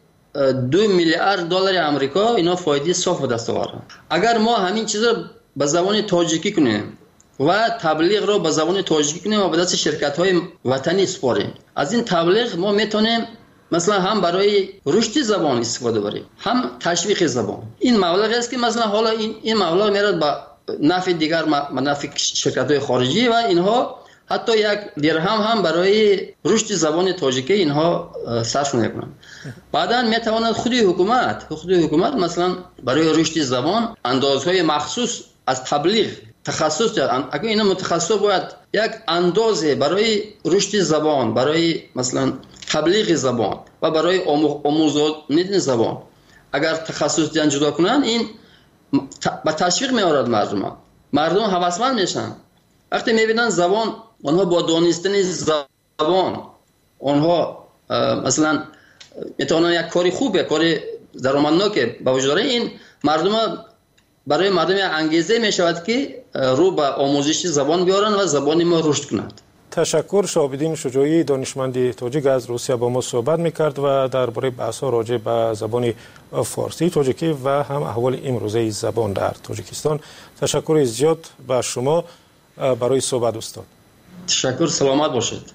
S5: دو میلیارد دلار آمریکا اینا فایده صاف به دست آوردن. اگر ما همین چیزا به زبان تاجیکی کنیم و تبلیغ رو به زبان تاجیکی کنیم و به دست شرکت‌های وطنی سپاریم، از این تبلیغ ما میتونیم مثلا هم برای رشد زبان استفاده بریم، هم تشویق زبان. این مبلغ است که مثلا حالا این این مبلغ میاد به نفع دیگر نفع شرکت‌های خارجی و اینها حتی یک درهم هم برای رشد زبان تاجیکی اینها صرف نمی‌کنند. بعداً میتواند خود حکومت خود حکومت مثلا برای رشد زبان اندازهای مخصوص از تبلیغ تخصص دارند. اگر اینا متخصص باید یک اندازه برای رشد زبان، برای مثلا تبلیغ زبان و برای آموزاندن زبان اگر تخصص دیان جدا کنن، این با تشویق میارد مردم مردم هوسمند میشن. وقتی میبینن زبان، آنها با دانستن زبان آنها مثلا میتونن یک کاری خوبه، کاری درآمدناک به وجود داره، این مردم برای مردم انگیزه میشود که رو به آموزش زبان بیارن و زبان ما رشد کند.
S7: تشکر. شهاب‌الدین شجاعی دانشمند تاجیک از روسیه با ما صحبت میکرد و درباره بحث‌ها راجع به زبان فارسی تاجیکی و هم احوال امروزه زبان در تاجیکستان. تشکر زیاد به شما برای صحبت استاد.
S5: تشکر، سلامت باشید.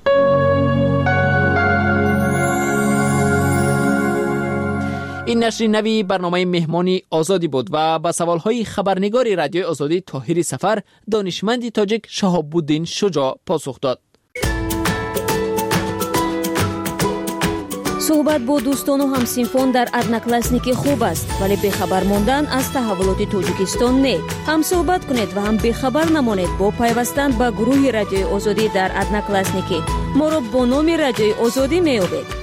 S4: این نشر نوی برنامه مهمانی آزادی بود و با سوالهای خبرنگار رادیوی آزادی طاهر سفر دانشمند تاجیک شهاب‌الدین شجاع پاسخ داد.
S18: صحبت با دوستان و همسینفان در ادناکلاسنیک خوب است، ولی بخبر ماندن از تحولات تاجیکستان نه. هم صحبت کنید و هم بخبر نمانید با پیوستن به گروه رادیوی آزادی در ادناکلاسنیک. ما را با نام رادیوی آزادی میابید.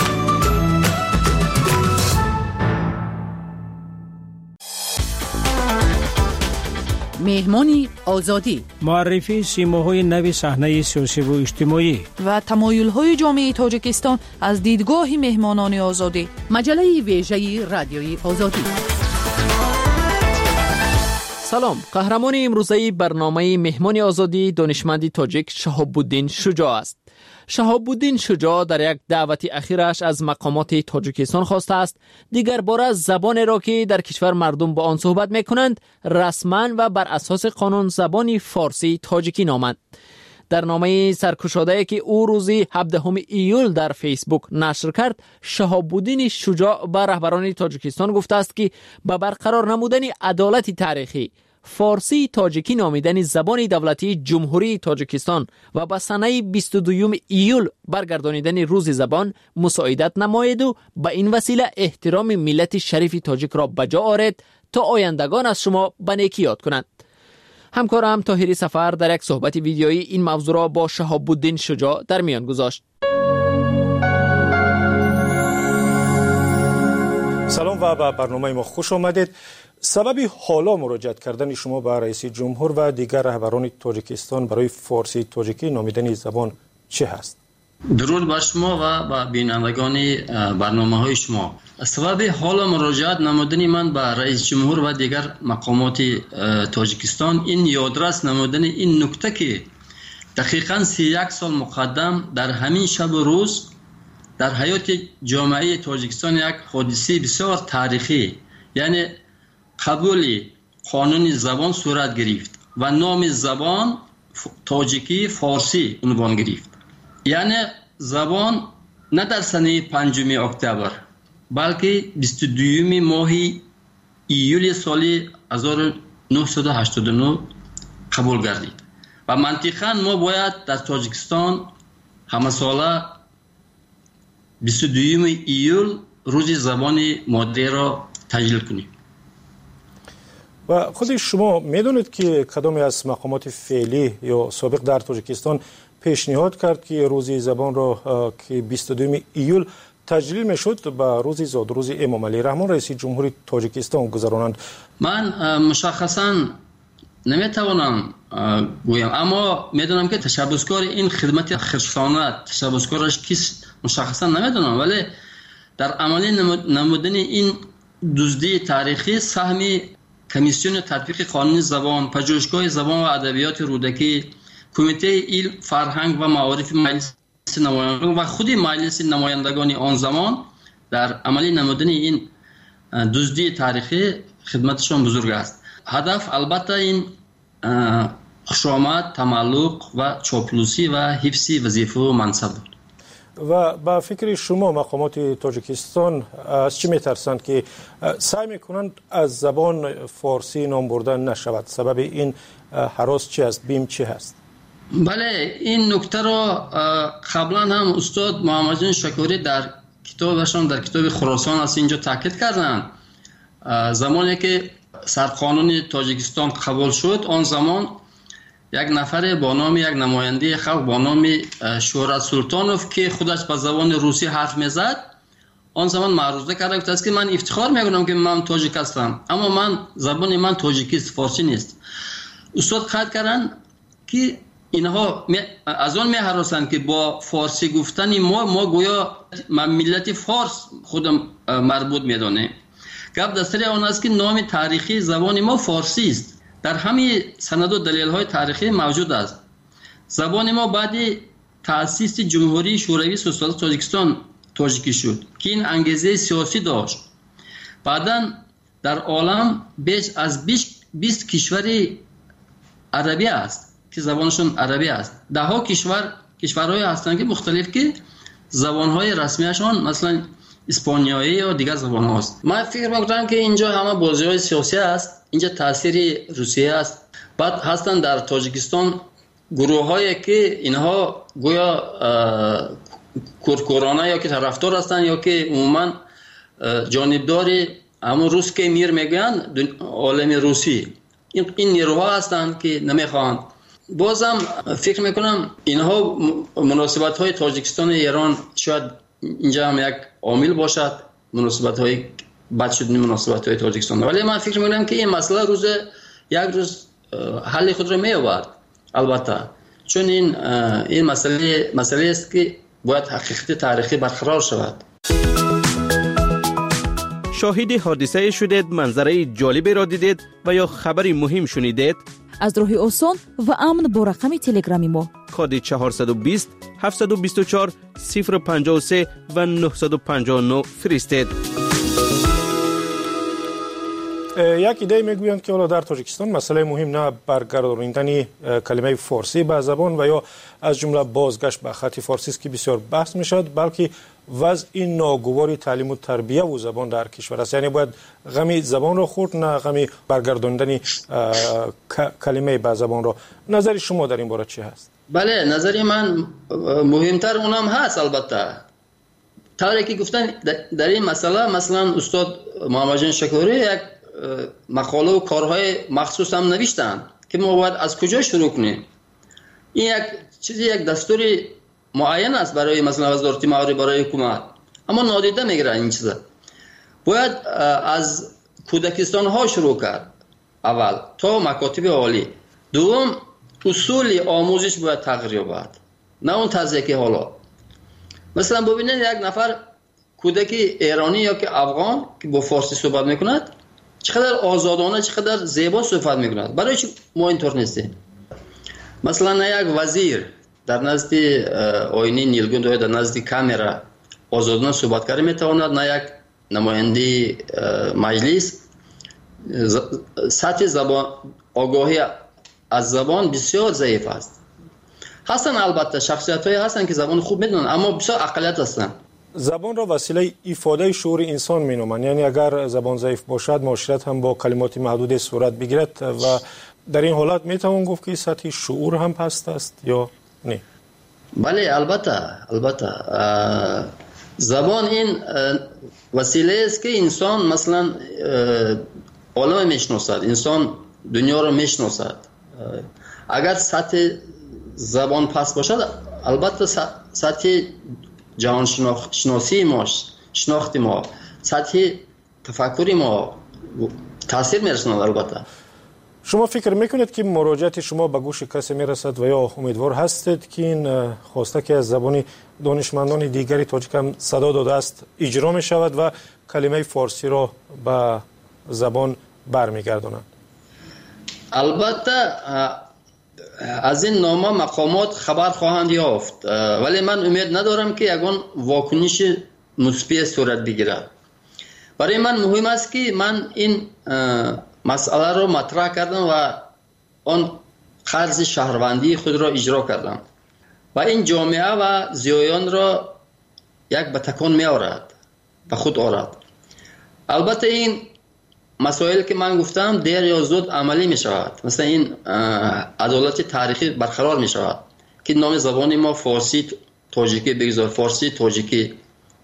S3: مهمانی آزادی،
S15: معرفی سیماهای نو صحنه سیاسی و اجتماعی
S13: و تمایل‌های جامعه تاجیکستان از دیدگاه مهمانان آزادی.
S3: مجله ویژه رادیوی آزادی.
S4: سلام، قهرمان امروزه برنامه مهمانی آزادی دانشمند تاجیک شهاب‌الدین شجاع است. شهاب‌الدین شجاع در یک دعوت اخیرش از مقامات تاجیکستان خواسته است دیگر باره زبان را که در کشور مردم با آن صحبت می‌کنند رسما و بر اساس قانون زبان فارسی تاجیکی نامند. در نامه سرکشاده‌ای که او روز هفدهم ایول در فیسبوک نشر کرد، شهاب‌الدین شجاع به رهبران تاجیکستان گفته است که به برقرار نمودن عدالت تاریخی فارسی تاجیکی نامیدن زبان دولتی جمهوری تاجیکستان و با سنه بیست و دوم ایول برگردانیدن روز زبان مساعدت نماید و به این وسیله احترام ملت شریف تاجیک را بجا آورد تا آیندگان از شما به نیکی یاد کنند. همکارم طاهر سفر در یک صحبت ویدیویی این موضوع را با شهاب‌الدین شجاع در میان گذاشت.
S7: سلام و به برنامه ما خوش آمدید. سبب حالا مراجعت کردن شما به رئیس جمهور و دیگر رهبران تاجیکستان برای فارسی تاجیکی نامیدن زبان چه هست؟
S5: درود بر شما و به بینندگان برنامه های شما. سبب حالا مراجعت نمودن من به رئیس جمهور و دیگر مقامات تاجیکستان این یادرس نمودن این نکته که دقیقاً سی و یک سال مقدم در همین شب و روز در حیات جامعه تاجیکستان یک حادثه بسیار تاریخی یعنی قبول قانون زبان صورت گرفت و نام زبان تاجیکی فارسی عنوان گرفت. یعنی زبان نه در سنه پنجم اکتبر بلکه بیست و دوم ماه ایول سال هزار و نهصد و هشتاد و نه قبول گردید و منطقاً ما باید در تاجیکستان همه ساله بیست و دوم ایول روز زبان مادری را تجلیل کنیم.
S7: و خود شما میدونید که کدامی از مقامات فعلی یا سابق در تاجیکستان پیشنهاد کرد که روز زبان را که بیست و دوم ایول تجلیل میشد به روز زاد روز امام علی رحمان رئیس جمهوری تاجیکستان گذرانند؟
S5: من مشخصا نمیتوانم گویم، اما میدونم که تشبثکار این خدمت خرسانه تشبثکارش کیست مشخصا نمیدونم، ولی در عملی نمودن این دزدی تاریخی سهم کمیسیون تطبیق قانون زبان، پژوهشگاه زبان و ادبیات رودکی، کمیته علم، فرهنگ و معارف مجلس نمایندگان و خود مجلس نمایندگان آن زمان در عملی نمودن این دزدی تاریخی خدمتشان بزرگ است. هدف البته این خوشامد، تملق و چاپلوسی و حفظ وظیفه و منصب بود.
S7: و با فکر شما مقامات تاجیکستان از چی میترسند که سعی میکنند از زبان فارسی نام بردن نشود؟ سبب این هراس چی است؟ بیم چی هست؟
S5: بله، این نکته را قبلا هم استاد محمد جان شکوری در کتابشان در کتاب خراسان از اینجا تاکید کردند. زمانی که سرقانون تاجیکستان قبول شد، آن زمان یک نفر با نام یک نماینده خلق با نام شهرت سلطانوف که خودش به زبان روسی حرف میزد، آن زمان معروضه کرده بود است که من افتخار میکنم که من تاجیک هستم، اما من زبان من تاجیکی است، فارسی نیست. استاد قید کردند که اینها از آن می‌هراسند که با فارسی گفتن ما ما گویا ملت فارس خودم مربوط میدانیم. گپ دستری آن است که نام تاریخی زبان ما فارسی است. در همه سند و دلیل‌های تاریخی موجود است. زبان ما بعد تأسیس جمهوری شوروی سوسیالیست تاجیکستان تاجیکی شد که این انگیزه سیاسی داشت. بعداً در عالم بیش از بیست کشور عربی است که زبانشون عربی است. ده ها کشور کشورهای هستند که مختلف که زبانهای رسمیشان مثلا اسپانیایی یا دیگر زبان هاست. من فکر میکنم که اینجا همه بازی های سیاسی است، اینجا تاثیر روسیه است. بعد هستن در تاجیکستان گروه هایی که اینها گویا کورکورانه یا که طرفدار هستند یا که عموما جانبدار همون روس که میر میگن عالم روسی، این این نیروها هستند که نمیخوان. بازم فکر میکنم اینها مناسبت های تاجیکستان و ایران شاید اینجا هم یک عامل باشد، مناسبت های بد شدن مناسبت های تاجیکستان. ولی من فکر میکنم که این مسئله روز یک روز حل خود را می‌یابد البته، چون این این مسئله مسئله است که باید حقیقت تاریخی برقرار شود.
S16: شاهد حادثه شدید، منظره جالبی را دیدید و یا خبری مهم شنیدید؟
S22: از راهی آسان و امن با رقم تلگرامی ما
S16: کد چهارصد و بیست هفتصد و بیست و چهار صفر پنجاه و سه و نهصد و پنجاه و نه فرستید.
S7: یک ایده میگویند که حالا در تاجیکستان مسئله مهم نه برگرداندن کلمه فارسی به زبان و یا از جمله بازگشت به خط فارسی است که بسیار بحث میشد، بلکه وضع این ناگوار تعلیم و تربیه و زبان در کشور است. یعنی باید غمی زبان را خورد، نه غمی برگرداندن کلمه به زبان را. نظر شما در این باره چی هست؟
S5: بله، نظر من مهمتر اونم هست. البته طوری که گفتن در این مسئله، مثلا استاد محمد جان شکوری یک مقاله و کارهای مخصوص هم نوشتن که ما باید از کجا شروع کنیم. این یک چیزی یک دستوری معین است برای مثلا وزارت معاری برای حکومت، اما نادیده میگیرن این چیزا. باید از کودکستان ها شروع کرد اول تا مکاتب عالی. دوم اصول آموزش باید تغییر یابد، نه اون طرزی که حالا. مثلا ببینید یک نفر کودک ایرانی یا که افغان که با فارسی صحبت میکند چقدر آزادانه، چقدر زیبا صحبت میکند. برای چی ما اینطور نیستیم؟ مثلا یک وزیر در نزد آینه نیلگون یا در نزد کامرا آزادانه صحبت کرده میتواند، نه یک نماینده مجلس. سطح زبان آگاهی از زبان بسیار ضعیف است. هستن البته شخصیت هایی هستن که زبان خوب میدونن، اما بسیار اقلیت هستن.
S7: زبان را وسیله ایفاده شعور انسان مینامند. یعنی اگر زبان ضعیف باشد معاشرت هم با کلمات محدود صورت بگیرد و در این حالت میتوان گفت که سطح شعور هم پست است یا نه؟
S5: بله البته البته زبان این وسیله است که انسان مثلا عالم میشناسد، انسان دنیا را میشناسد. اگر سطح زبان پست باشد البته سطح جهان شناسی ما، شناخت ما، سطح تفکری ما تاثیر میرساند. البته
S7: شما فکر میکنید که مراجعت شما به گوش کسی میرسد و یا امیدوار هستید که این خواسته که از زبان دانشمندان دیگری تاجیک هم صدا داده است اجرا می شود و کلمه فارسی را به زبان برمیگردانند؟
S5: البته از این نامه مقامات خبر خواهند یافت، ولی من امید ندارم که یگان واکنش مثبت صورت بگیرد. برای من مهم است که من این مسئله رو مطرح کردم و آن قرض شهروندی خود را اجرا کردم و این جامعه و زیایان را یک به تکان می آورد، به خود آورد. البته این مسائل که من گفتم دیر یا زود عملی می شود. مثلا این عدالت تاریخی برقرار می شود که نام زبان ما فارسی تاجیکی بگذار، فارسی تاجیکی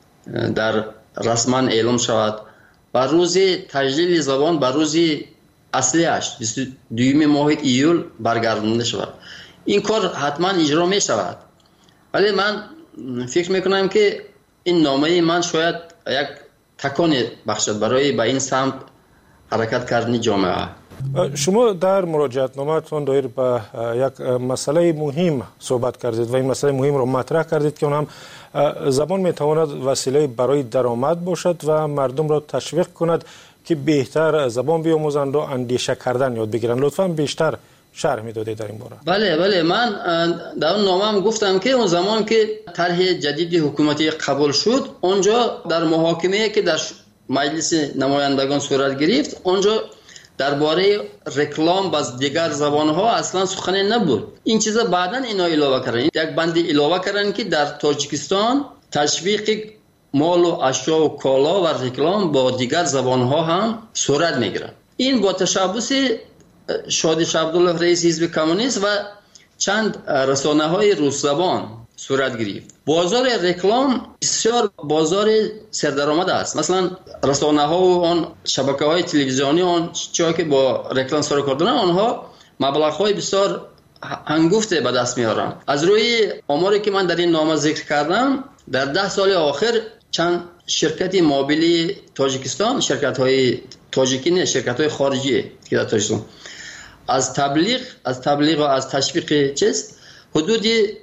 S5: در رسما اعلام شود و روز تجلیل زبان بر روز اصلیش بیست و دوم ماه ایول برگردانده شود. این کار حتما اجرا می شود، ولی من فکر میکنم که این نامه من شاید یک تکان بخشد برای به این سمت حرکت کردن جامعه.
S7: شما در مراجعت نامه‌تان دایر به یک مسئله مهم صحبت کردید و این مسئله مهم را مطرح کردید که اون هم زبان میتواند وسیله برای درآمد باشد و مردم را تشویق کند که بهتر زبان بیاموزند و اندیشه کردن یاد بگیرند. لطفاً بیشتر شرح میدادید در این باره.
S5: بله بله، من در اون نامه‌ام گفتم که اون زمان که طرح جدید حکومتی قبول شد، اونجا در محاکمه‌ای که در مجلس نمایندگان صورت گرفت، اونجا درباره رکلام با دیگر زبان‌ها اصلا سخنی نبود. این چیزا بعداً اینا علاوه کردن، یک بند علاوه کردن که در تاجیکستان تشویق مال و اشیا و کالا و رکلام با دیگر زبان‌ها هم صورت میگیرد. این با تشبث شادی عبدالله رئیس حزب کمونیست و چند رسانه‌های روس زبان صورت گرفت. بازار رکلام بسیار بازار سردرآمد است. مثلا رسانه‌ها و آن شبکه‌های تلویزیونی آن چیزی که با رکلام سر کار دارن، آنها مبلغ‌های بسیار هنگفته به دست میارن. از روی آماری که من در این نامه ذکر کردم، در ده سال آخر چند شرکت موبیلی تاجیکستان، شرکت‌های تاجیکی نه، شرکت‌های خارجی که در تاجیکستان از تبلیغ از تبلیغ و از تشویق چیز حدود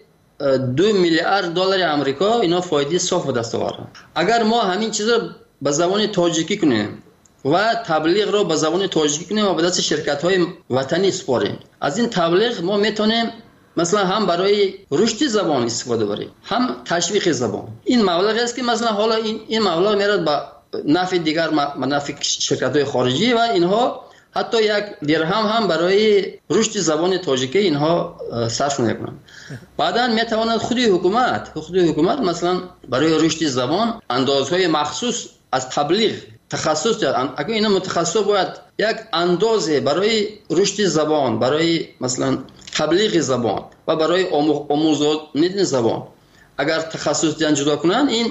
S5: دو میلیارد دلار آمریکا اینا فایده صاف به دست آورد. اگر ما همین چیزا به زبان تاجیکی کنیم و تبلیغ رو به زبان تاجیکی کنیم و به دست شرکت‌های وطنی سپاریم، از این تبلیغ ما میتونیم مثلا هم برای رشد زبان استفاده بریم، هم تشویق زبان. این مبلغ است که مثلا حالا این این مبلغ میرد به نفع دیگر نفع شرکت‌های خارجی و اینها حتی یک درهم هم برای رشد زبان تاجیکی اینها صرف نمی‌کنند. بعداً میتواند خود حکومت خود حکومت مثلا برای رشد زبان اندازهای مخصوص از تبلیغ تخصص دارد. اگه اینا متخصص باید یک اندازه برای رشد زبان، برای مثلا تبلیغ زبان و برای آموزاندن زبان اگر تخصص دیان جدا کنن، این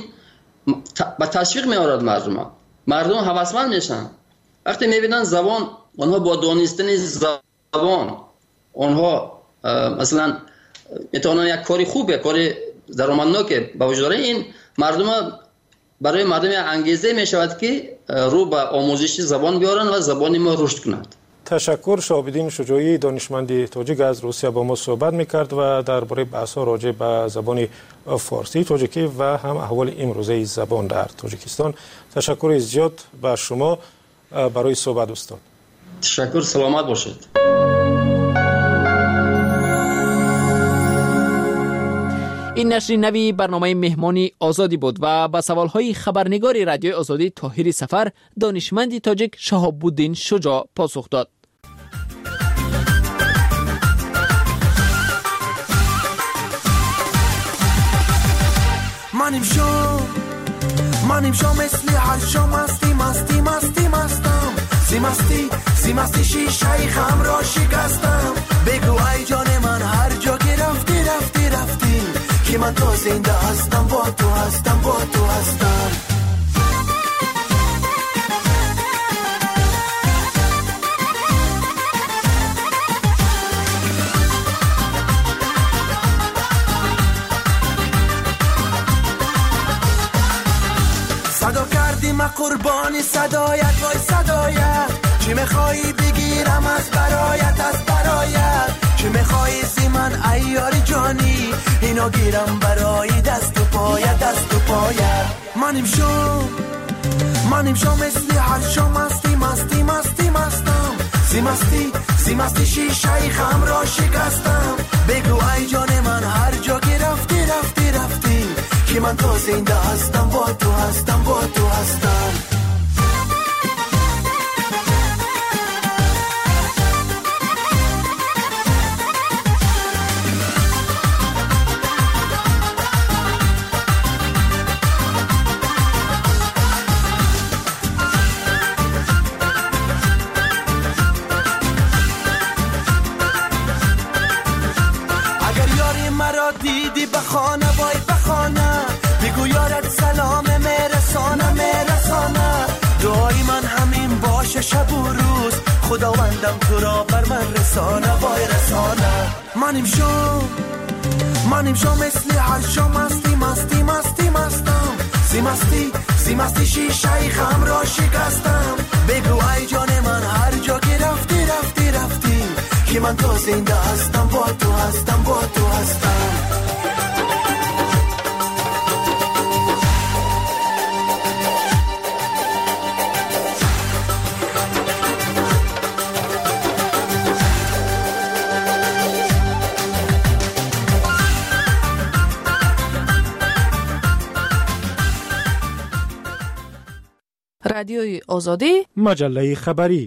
S5: با تشویق می‌آورد مردم. مردم هوسمند میشن وقتی میبینن زبان، آنها با دانستن زبان آنها مثلا میتونن یک کاری خوبه، کاری درآمدناکه با وجود داره. این مردم برای مردم انگیزه میشود که رو به آموزش زبان بیارن و زبان ما رشد کنند.
S7: تشکر. شهاب‌الدین شجاعی دانشمند تاجیک از روسیه با ما صحبت میکرد و درباره بحث‌ها راجع به زبان فارسی تاجیکی و هم احوال امروزه زبان در تاجیکستان. تشکر زیاد به شما برای صحبت استاد.
S5: تشکر، سلامت باشید.
S4: این نشر نوی برنامه مهمانی آزادی بود و با سوالهای خبرنگار رادیوی آزادی طاهر سفر دانشمند تاجیک شهاب‌الدین شجاع پاسخ داد.
S6: منیم شو منیم شو مثل هر شو مستی مستی مستی مستم سی مستی سی مستی شیشه خم را شکستم. بگو ای جان من هر جا که رفتی رفتی رفتی که من تو زنده هستم، با تو هستم، با تو هستم. صدا کردیم قربانی صدایت، وای صدایت. چی میخوایی بگیرم از برایت، از برایت. چی میخوایی زی من ایاری جانی، اینو گیرم برای دست و پایت، دست و پایت. منیم شو منیم شو مثل هر شو مستی مستی مستی مستم سی مستی سی مستی شیشه خم را شکستم. بگو ای جان من هر جا که رفتی رفتی رفتی که من تو زنده هستم، با تو هستم، با تو هستم. خداوندم تو را بر من رسانه وای رسانه. منیم شو منیم شو مثل هر شو مستی مستی مستی مستم سی مستی سی مستی شیشه خم را شکستم. بگو ای جان من هر جا که رفتی رفتی رفتی که من تو زنده هستم با تو هستم با تو هستم.
S13: رادیوی آزادی
S7: مجله خبری.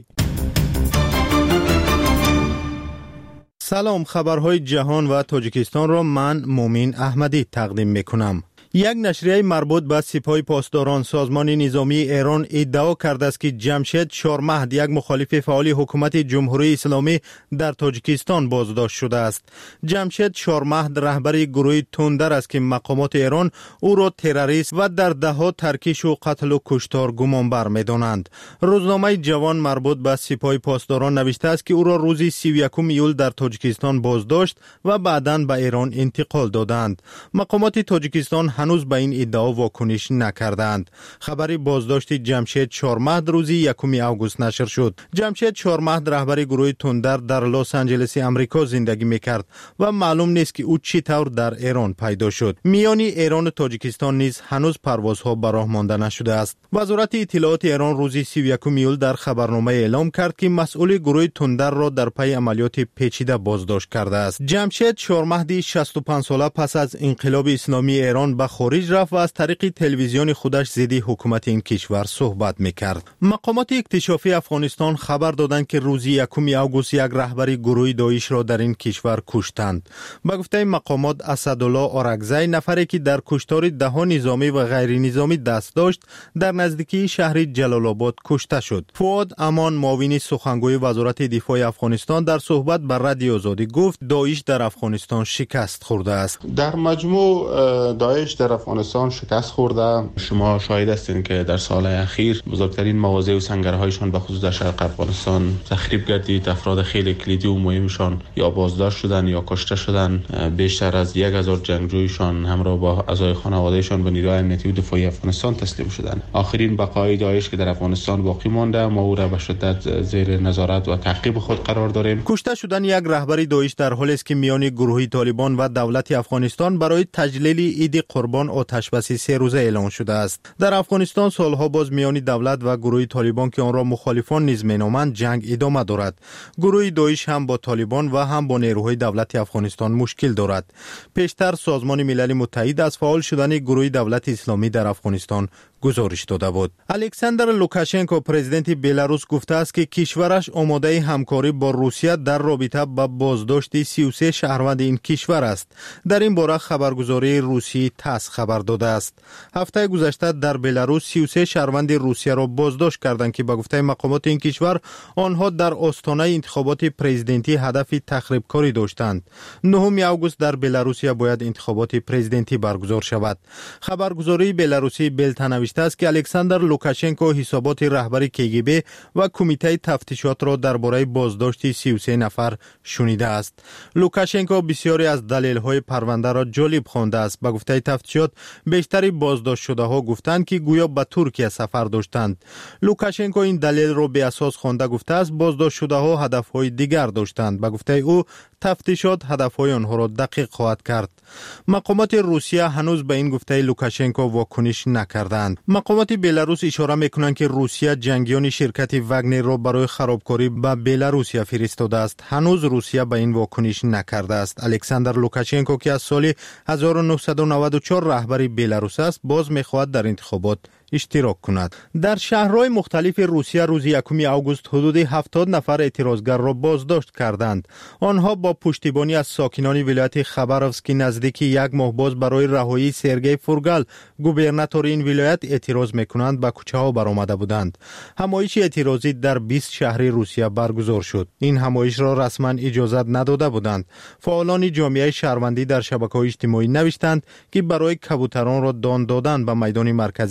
S2: سلام، خبرهای جهان و تاجیکستان را من مومین احمدی تقدیم میکنم. یک نشریه مربوط به سپاه پاسداران سازمان نظامی ایران ادعا کرده است که جمشید شورمهد، یک مخالف فعال حکومت جمهوری اسلامی در تاجیکستان بازداشت شده است. جمشید شورمهد رهبر گروه تندر است که مقامات ایران او را تروریست و در دهها ترکیش و قتل و کشتار گمانبر می‌دانند. روزنامه جوان مربوط به سپاه پاسداران نوشته است که او را روز سی و یکم ایول در تاجیکستان بازداشت و بعداً به ایران انتقال دادند. مقامات تاجیکستان هنوز به این ادعا واکنش نکردند. خبر بازداشت جمشید شورمهد روز یکم آگوست نشر شد. جمشید شورمهد رهبر گروه تندر در لس آنجلس آمریکا زندگی میکرد و معلوم نیست که او چطور در ایران پیدا شد. میان ایران و تاجیکستان نیز هنوز پروازها به راه مانده نشده است. وزارت اطلاعات ایران روز سی و یکم ایول در خبرنامه اعلام کرد که مسئول گروه تندر را در پی عملیات پیچیده بازداشت کرده است. جمشید شورمهدی شصت و پنج ساله پس از انقلاب اسلامی ایران به خارج رفت و از طریق تلویزیون خودش ضد حکومت این کشور صحبت میکرد. مقامات اکتشافی افغانستان خبر دادند که روز یکم آگوست یک رهبر گروه داعش را در این کشور کشتند. به گفته مقامات اسدالله آرکزی، نفری که در کشتار ده نظامی و غیر نظامی دست داشت، در نزدیکی شهر جلال آباد کشته شد. فؤاد امان، معاون سخنگوی وزارت دفاع افغانستان، در صحبت با رادیو آزادی گفت داعش در افغانستان شکست خورده است.
S9: در مجموع داعش در افغانستان شکست خورده. شما شاهد هستین که در سالهای اخیر بزرگترین مواضع و سنگرهایشان به خصوص در شرق افغانستان تخریب گردید. افراد خیلی کلیدی و مهمشان یا بازداشت شدن یا کشته شدن. بیشتر از یک هزار جنگجویشان همراه با اعضای خانوادهشان به نیروهای امنیتی و دفاعی افغانستان تسلیم شدند. آخرین بقای داعش که در افغانستان باقی مانده، ما او را به شدت زیر نظارت و تعقیب خود قرار داریم.
S2: کشته شدن یک رهبر داعش در حالی است که میان گروه طالبان و دولت افغانستان برای تجلیل عید قربان آتشبسی سه روزه اعلان شده است. در افغانستان سالها باز میان دولت و گروه طالبان که آن را مخالفان نیز مینامند جنگ ادامه دارد. گروه داعش هم با طالبان و هم با نیروهای دولت افغانستان مشکل دارد. پیشتر سازمان ملل متحد از فعال شدن گروه دولت اسلامی در افغانستان گزارش داده بود. الکساندر لوکاشنکو پرزیدنت بلاروس گفته است که کشورش آماده همکاری با روسیه در رابطه با بازداشت سی و سه شهروند این کشور است. در این باره خبرگزاری روسی تاس خبر داده است. هفته گذشته در بلاروس سی و سه شهروند روسیه را بازداشت کردند که به گفته مقامات این کشور آنها در آستانه انتخابات پرزیدنتی هدف تخریب کاری داشتند. نهم آگوست در بلاروسیا باید انتخابات پرزیدنتی برگزار شود. خبرگزاری بلاروسی بلتا نوشته است که الکساندر لوکاشنکو حسابات رهبر کگب و کمیته تفتیشات را درباره بازداشت سی و سه نفر شنیده است. لوکاشنکو بسیاری از دلایل پرونده را جالب خوانده است. به گفته تفتیشات بیشتر بازداشت شده ها گفتند که گویا به ترکیه سفر داشتند. لوکاشنکو این دلیل را به اساس خوانده گفته است بازداشت شده ها هدف های دیگر داشتند. به گفته او تفتیشات هدف های آنها را دقیق خواهد کرد. مقامات روسیه هنوز به این گفته لوکاشنکو واکنش نکردند. مقامات بلاروس اشاره میکنند که روسیه جنگیان شرکت واگنر را برای خرابکاری به بلاروسیا فرستاده است. هنوز روسیه به این واکنش نکرده است. الکساندر لوکاشنکو که از سال هزار و نهصد و نود و چهار رهبر بلاروس است، باز میخواهد در انتخابات اشتراک کند. در شهرهای مختلف روسیه روز یکم آگوست حدود هفتاد نفر اعتراضگر را بازداشت کردند. آنها با پشتیبانی از ساکنان ولایت خباروفسک نزدیک یک ماه باز برای رهایی سرگئی فورگال گوبرناتور این ولایت اعتراض میکنند به کوچه ها برآمده بودند. همایش اعتراضی در بیست شهر روسیه برگزار شد. این همایش را رسما اجازه نداده بودند. فعالان جامعه شهروندی در شبکه‌های اجتماعی نوشتند که برای کبوتران را دان دادن به میدان مرکزی شهر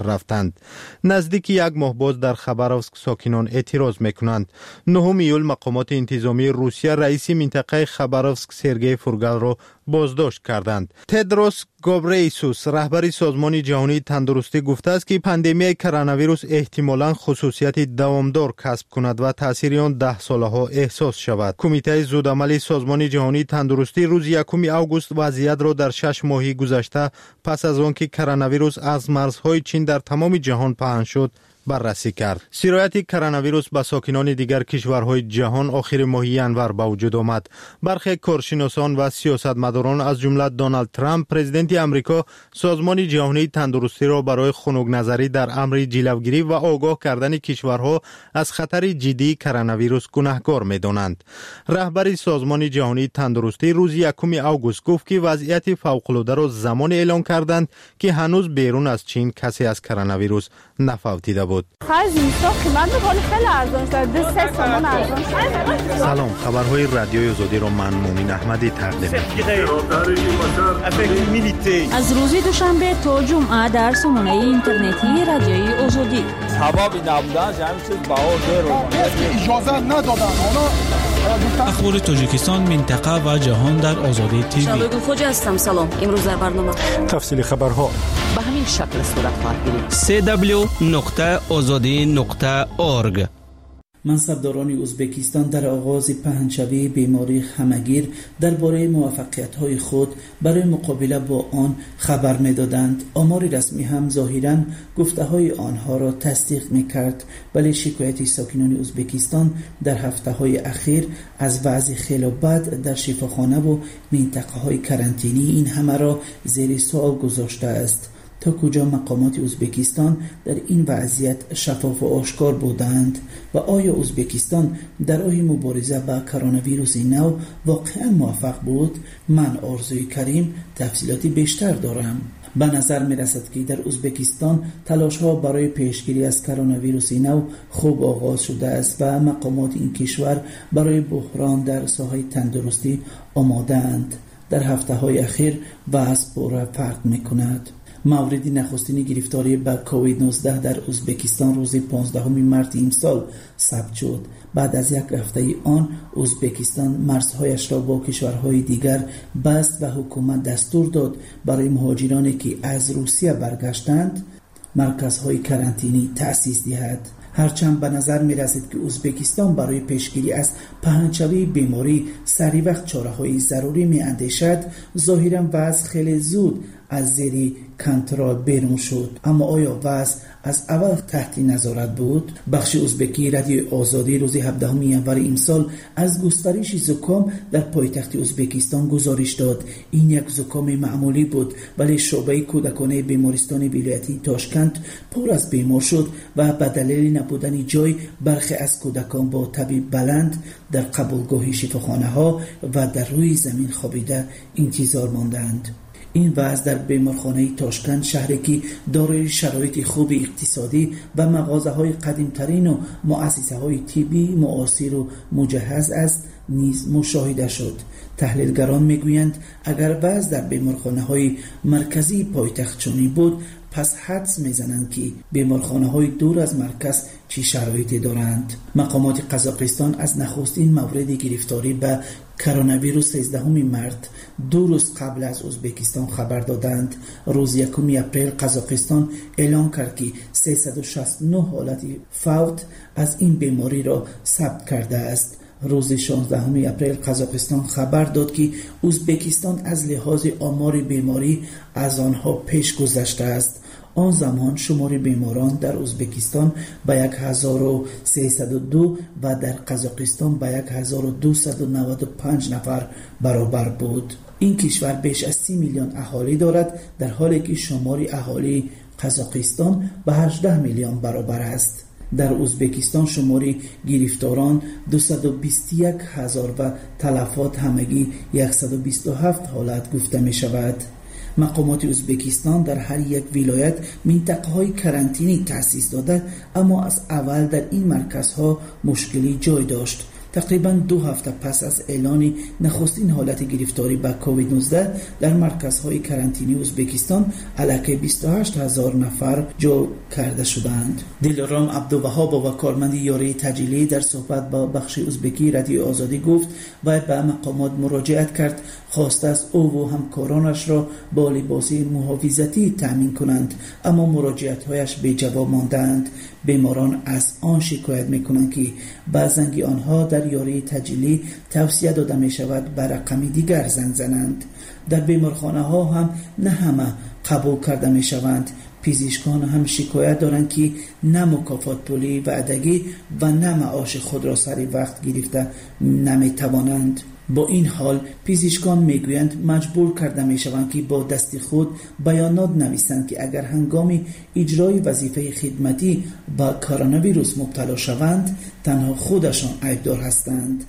S2: رفتند. نزدیک یک ماه باز در خبروسک ساکنان اعتراض میکنند. نهم ایول مقامات انتظامی روسیه رئیس منطقه خبروسک سرگئی فورگال را بازداشت کردند. تدروس گابریسوس رهبر سازمان جهانی تندرستی گفته است که پاندمی کرونا ویروس احتمالاً خصوصیت دوامدار کسب کند و تاثیر آن ده ساله ها احساس شود. کمیته زودعمل سازمان جهانی تندرستی روز یکم آگوست وضعیت را در شش ماهی گذشته پس از آنکه کرونا ویروس از مرزهای چین در تمام جهان پهن شد بررسی کرد. سرایت کرونا ویروس به ساکنان دیگر کشورهای جهان آخر ماه ژانویه به وجود آمد. برخی کارشناسان و سیاستمداران از جمله دونالد ترامپ پرزیدنت آمریکا سازمان جهانی تندرستی را برای خنک نظری در امر جلوگیری و آگاه کردن کشورها از خطر جدی کرونا ویروس گناهکار می‌دانند. رهبر سازمان جهانی تندرستی روز یکم آگوست گفت که وضعیت فوق‌العاده را زمان اعلام کردند که هنوز بیرون از چین کسی از کرونا ویروس نفوتیده بود. سلام، خبرهای رادیوی آزادی را من مومن احمدی تقدیم می‌کنم.
S1: از روز دوشنبه تا جمعه در سامانه اینترنتی رادیوی آزادی.
S8: حبابی نبودن جمعی چیز باور رو اجازه ندادن.
S10: اخبار تاجیکستان، منطقه و جهان در آزادی تیوی.
S18: شبگون خوجا هستم. سلام. امروز در برنامه
S7: تفصیل خبرها
S3: به همین شکل صورت خواهد گرفت.
S16: سی دبلیو نقطه آزادی نقطه اورگ.
S11: منصبداران ازبکستان در آغاز پهنشوی بیماری همگیر درباره موفقیت‌های خود برای مقابله با آن خبر می‌دادند. آمار رسمی هم ظاهراً گفته‌های آنها را تصدیق می‌کرد، ولی شکایت ساکنان ازبکستان در هفته‌های اخیر از وضع خیلی بد در شفاخانه و منطقه‌های کرانتینی این همه را زیر سوال گذاشته است. تا کجا مقامات ازبکستان در این وضعیت شفاف و آشکار بودند و آیا ازبکستان در راه مبارزه با کرونا ویروس نو واقعا موفق بود؟ من آرزوی کریم تفصیلاتی بیشتر دارم. به نظر می رسد که در ازبکستان تلاش ها برای پیشگیری از کرونا ویروس نو خوب آغاز شده است و مقامات این کشور برای بحران در ساحه تندرستی آماده اند. در هفته های اخیر وضع پر فرق می کند. مورد نخستین گرفتاری به کووید نوزده در ازبکستان روز پانزدهم مارس امسال ثبت شد. بعد از یک هفته آن ازبکستان مرزهایش را با کشورهای دیگر بست و حکومت دستور داد برای مهاجرانی که از روسیه برگشتند مرکزهای کرانتینی تأسیس دهد. هرچند به نظر می رسید که ازبکستان برای پیشگیری از پهنشوی بیماری سری وقت چاره‌های ضروری می اندیشد، ظاهراً وضع خیلی زود از زیر کنترل بیرون شد. اما آیا وضع از اول تحت نظارت بود؟ بخش ازبکی رادیو آزادی روز هفدهم ژانویه امسال از گسترش زکام در پایتخت ازبکستان گزارش داد. این یک زکام معمولی بود، ولی شعبه کودکانه بیمارستان ولایتی تاشکند پر از بیمار شد و به دلیل نبودن جای برخی از کودکان با تب بلند در قبولگاه شفاخانه ها و در روی زمین خوابیده انتظار ماندند. این وضع در بیمارخانه تاشکند، شهری که دارای شرایط خوب اقتصادی و مغازه های قدیمترین و مؤسسه های طبی معاصر و مجهز است، نیز مشاهده شد. تحلیلگران میگویند اگر وضع در بیمارخانه های مرکزی پایتخت چنین بود، پس حدس میزنند که بیمارخانه های دور از مرکز چی شرایطی دارند. مقامات قزاقستان از نخستین مورد گرفتاری به کرونا ویروس سیزدهم مارس دو روز قبل از ازبکستان خبر دادند. روز یکم اپریل قزاقستان اعلام کرد که سیصد و شصت و نه حالت فوت از این بیماری را ثبت کرده است. روز شانزدهم اپریل قزاقستان خبر داد که ازبکستان از لحاظ آمار بیماری از آنها پیش گذشته است. آن زمان شمار بیماران در ازبکستان به یک هزار و سیصد و دو و در قزاقستان به یک هزار و دویست و نود و پنج نفر برابر بود. این کشور بیش از سی میلیون اهالی دارد، در حالی که شمار اهالی قزاقستان به هجده میلیون برابر است. در ازبکستان شمار گرفتاران دویست و بیست و یک هزار و تلفات همگی صد و بیست و هفت حالت گفته می شود. مقامات ازبکستان در هر یک ولایت منطقه های کرانتینی تأسیس داده، اما از اول در این مرکزها مشکلی جای داشت. تقریبا دو هفته پس از اعلان نخستین حالت گرفتاری به کووید نوزده در مرکزهای کرانتینی ازبکستان علیه بیست و هشت هزار نفر جو کرده شدند. دلارام عبدالوهاب و کارمند یاری تجلیلی در صحبت با بخش ازبکی رادیو آزادی گفت و به مقامات مراجعت کرد خواسته است او و همکارانش را با لباس محافظتی تامین کنند، اما مراجعت‌هایش بی جواب ماندند. بیماران از آن شکایت می‌کنند که بعضی آنها در یاری تجلیلی توصیه داده می‌شود به رقم دیگر زنگ زنند. در بیمارخانه‌ها هم نه همه قبول کرده می‌شوند. پزشکان هم شکایت دارند که نه مکافات پولی وعدگی و نه معاش خود را سر وقت گرفته نمی‌توانند. با این حال پزشکان میگویند مجبور کرده میشوند که با دست خود بیانات نویسند که اگر هنگام اجرای وظیفه خدمتی با کرونا ویروس مبتلا شوند تنها خودشان عیبدار هستند.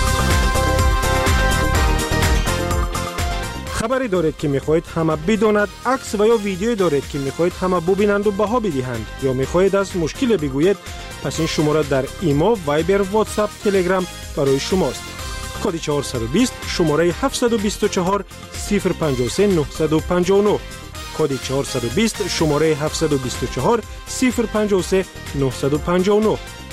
S7: خبری دارید که میخواهید همه بداند، عکس و یا ویدیویی دارید که میخواهید همه ببینند و بها بدهند، یا میخواهید از مشکل بگویید، پس این شماره در ایمو، وایبر، واتساپ، تلگرام برای شماست. کد چهارصد و بیست شماره هفتصد و بیست و چهار صفر پنجاه و سه نهصد و پنجاه و نه، کد چهارصد و بیست شماره هفتصد و بیست و چهار صفر پنجاه و سه نهصد و پنجاه و نه.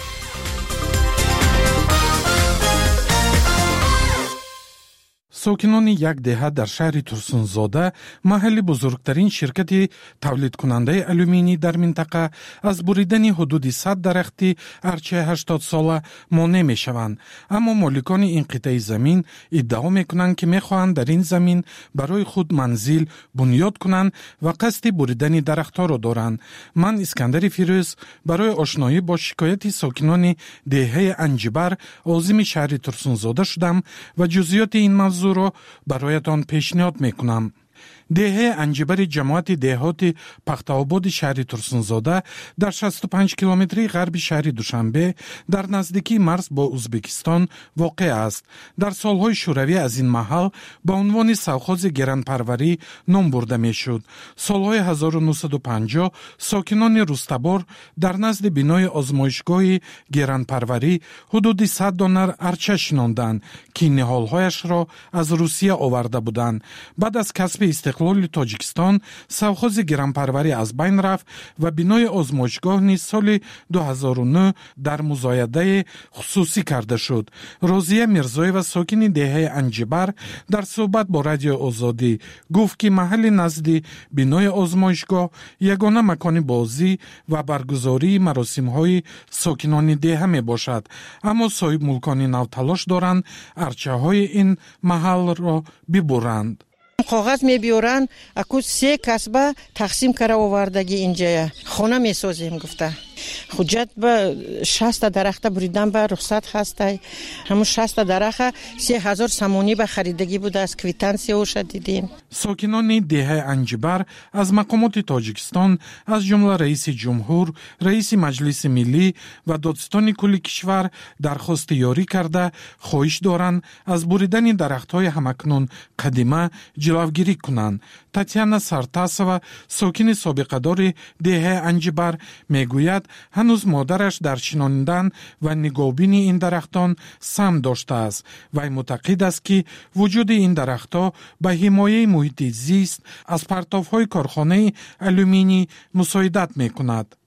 S12: ساکنان یک دهه در شهر ترسونزاده، محل بزرگترین شرکت تولید کننده آلومینی در منطقه، از بریدن حدود صد درخت ارچه هشتاد ساله مانع می شوند. اما مالکان این قطعه زمین ادعا می کنند که می خواهند در این زمین برای خود منزل بنیاد کنند و قصد بریدن درختها را دارند. من اسکندر فیروز برای آشنایی با شکایت ساکنان دهه انجبر عازم شهر ترسونزاده شدم و جزئیات این موضوع را برایتان پیشنهاد میکنم. دهه انجبر جماعت دهات پختاآباد شهر ترسونزاده در شصت و پنج کیلومتری غرب شهر دوشنبه در نزدیکی مرز با ازبکستان واقع است. در سالهای شوروی از این محل با عنوان سوخاز گرانپروری نام برده میشد. سالهای هزار و نهصد و پنجاه ساکنان رستبار در نزد بنای آزمایشگاه گرانپروری حدود صد دانه ارچه شناندند که نهالهایش را از روسیه آورده بودند. بعد از کسب استقلال تاجیکستان سوخاز گرانپروری از بین رفت و بنای آزمایشگاه نیز سال دو هزار و نه در مزایده خصوصی کرده شد. راضیه میرزایeva ساکن دهه انجبر در صحبت با رادیو آزادی گفت که محل نزد بنای آزمایشگاه یگانه مکان بازی و برگزاری مراسم‌های ساکنان دهه می باشد، اما صاحب ملکان نو تلاش دارند ارچه‌های این محل را ببرند.
S14: کاغذ میبیارن اکو سه کسبه تقسیم کرده آوردگی اینجا خانه میسازیم گفته حجت به شصت درخت بریدن به رخصت هسته. همون شصت درخت سه هزار سمونی به خریدگی بوده از کویتانسی اوش دیدیم.
S12: ساکنان دهه انجبر از مقامات تاجیکستان از جمله رئیس جمهور، رئیس مجلس ملی و دادستان کل کشور درخواست یاری کرده خواهش دارند از بریدن درخت‌های همکنون قدیمه جلوگیری کنند. تاتیانا سارتاسова ساکن سابقه‌دار دهه انجبر میگوید هنوز مادرش در چیناندن و نگهبانی این درختان سهم داشته است. وی معتقد است که وجود این درختها به حمایه محیط زیست از پرتاب‌های کارخانه آلومینی مساعدت می‌کند.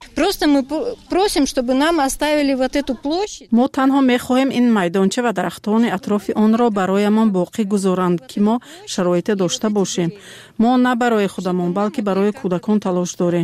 S17: ما تنها می‌خواهیم این میدانچه و درختان اطراف آن را برایمان باقی گذارند که ما شرایط داشته باشیم. ما نه برای خودمان بلکه برای کودکان تلاش داریم.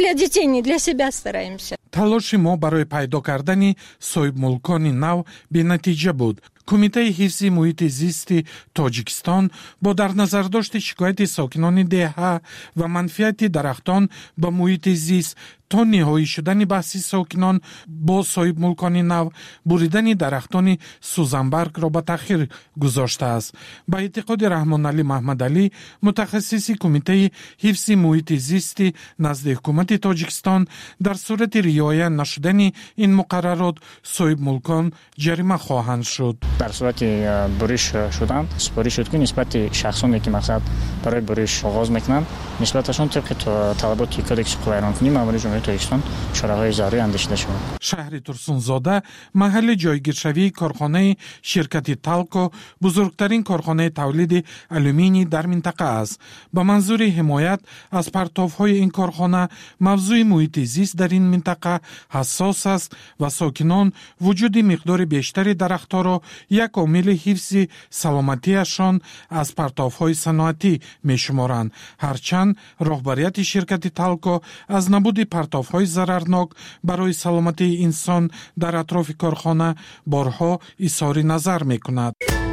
S12: تلاش ما برای پیدا کردن صاحب ملکان نو به نتیجه بود. کمیته حفظ محیط زیست تاجیکستان با در نظر داشت شکایت ساکنان دهه و منفعت درختان به محیط زیست تا نهایی شدن بحث ساکنان با صاحب ملکان نو بریدن درختان سوزنبرگ را به تأخیر گذاشته است. با اعتقاد رحمان علی محمد علی متخصص کمیته حفظ محیط زیست نزد حکومت تاجیکستان در صورت رعایت نشدن این مقررات صاحب ملکان جریمه خواهند شد.
S19: در صورت بریش شدن سپاری شد که نسبت شخصانی که مقصد برای بریش آغاز میکنند نسبتشون طبق طلبات کدکس قوانین قانونی ماموری جمهوری جمهوری تاجیکستان شوراهای ضروری اندیشیده شد.
S12: شهر ترسونزاده محل جایگیرشوی کارخانه شرکت تالکو بزرگترین کارخانه تولید آلومینی در منطقه است. به منظور حمایت از پرتاب‌های این کارخانه موضوع محیط زیست در این منطقه حساس است و ساکنان وجود مقدار بیشتری درخت‌ها را یک عامل حفظ سلامتیشان از پرتاب‌های صنعتی می‌شمارند. هرچند رهبریت شرکت تالکو از نبود پرتاب‌های ضررناک برای سلامتی انسان در اطراف کارخانه بارها اظهار نظر می‌کند.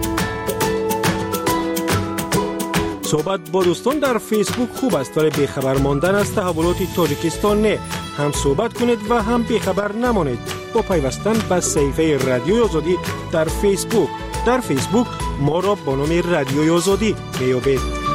S7: صحبت با دوستان در فیسبوک خوب است ولی بیخبر ماندن از تحولات تاجیکستان نه. هم صحبت کنید و هم بیخبر نمانید با پیوستن به صفحه رادیوی آزادی در فیسبوک. در فیسبوک ما را با نام رادیوی آزادی میابید.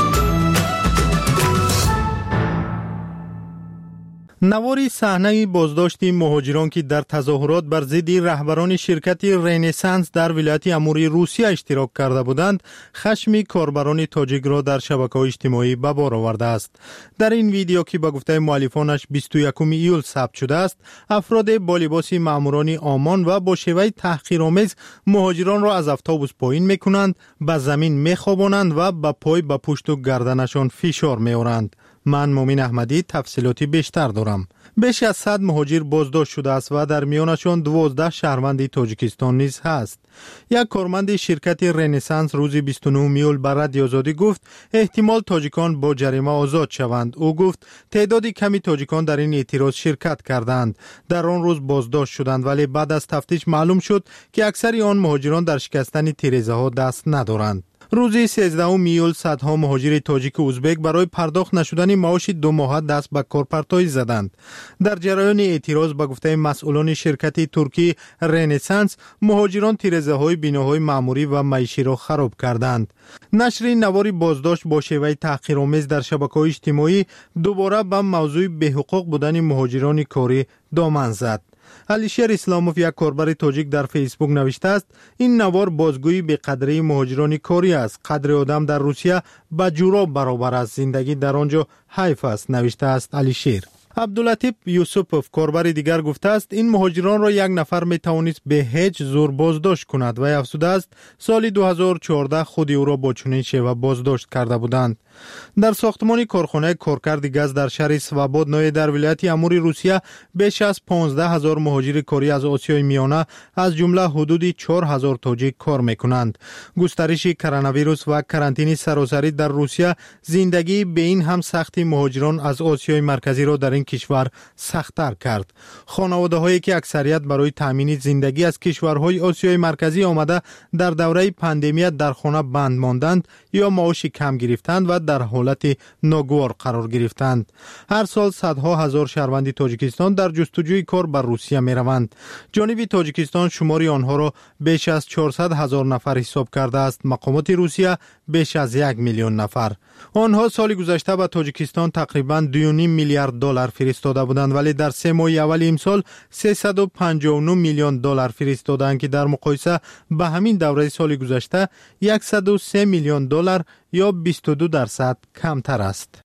S2: نواری صحنه بازداشت مهاجران که در تظاهرات بر ضد رهبران شرکت رنسانس در ولایت اموری روسیه اشتراک کرده بودند، خشم کاربران تاجیک را در شبکه‌های اجتماعی به بار آورده است. در این ویدیو که به گفته مؤلفانش بیست و یکم ایول ثبت شده است، افراد با لباس ماموران آمان و با شیوه تحقیرآمیز مهاجران را از اتوبوس پایین می‌کنند، به زمین می‌خوابانند و به پای به پشت و گردنشان فشار می‌آورند. من مومن احمدی تفصیلاتی بیشتر دارم. بیش از صد مهاجر بازداشت شده است و در میانشان دوازده شهروند تاجیکستان نیز هست. یک کارمند شرکت رنسانس روز بیست و نه ایول به رادیو آزادی گفت احتمال تاجیکان با جریمه آزاد شوند. او گفت تعدادی کمی تاجیکان در این اعتراض شرکت کردند. در آن روز بازداشت شدند ولی بعد از تفتیش معلوم شد که اکثر آن مهاجران در شکستن تیره‌ها ها دست ندارند. روز سیزدهم ایول صدها مهاجر تاجیک و ازبک برای پرداخت نشدن معاش دو ماهه دست به کارپرتایی زدند. در جریان اعتراض به گفته مسئولان شرکت ترکی رنسانس، مهاجران تیره‌های بناهای معموری و معیشی را خراب کردند. نشر نواری بازداشت با شیوه تحقیرآمیز در شبکه‌های اجتماعی دوباره به موضوع بی‌حقوق بودن مهاجران کاری دامن زد. علیشیر اسلاموف یک کاربر تاجیک در فیسبوک نوشته است این نوار بازگویی به قدری مهاجران کاری است. قدر آدم در روسیه با جوراب برابر است، زندگی در آنجا حیف است، نوشته است علیشیر. عبداللطیف یوسفوف کاربر دیگر گفته است این مهاجران را یک نفر می توانست به هیچ زور بازداشت کند و افزوده است سال دو هزار و چهارده خود او را با چنین شیوه بازداشت کرده بودند. در ساختمان کارخانه کارکرد گاز در شهر سواباد نوی در ولایت اموری روسیه بیش از پانزده هزار مهاجر کاری از آسیای میانه از جمله حدود چهار هزار تاجیک کار میکنند. گسترش کرونا ویروس و کرانتین سراسری در روسیه زندگی به این هم سختی مهاجران از آسیای مرکزی را در این کشور سخت‌تر کرد. خانواده هایی که اکثریت برای تامین زندگی از کشورهای آسیای مرکزی آمده در دوره پاندمی در خانه بند ماندند یا معاش کم گرفتند و در حالت ناگوار قرار گرفتند. هر سال صدها هزار شهروند تاجیکستان در جستجوی کار بر روسیه می روند. جانب تاجیکستان شماری آنها را بیش از چهارصد هزار نفر حساب کرده است. مقامات روسیه بیش از یک میلیون نفر. آنها سال گذشته به تاجیکستان تقریباً دو و نیم میلیارد دلار فرستاده بودند ولی در سه ماه اول امسال سیصد و پنجاه و نه میلیون دلار فرستادند که در مقایسه به همین دوره سال گذشته صد و سه میلیون دلار یا بیست و دو درصد کمتر است.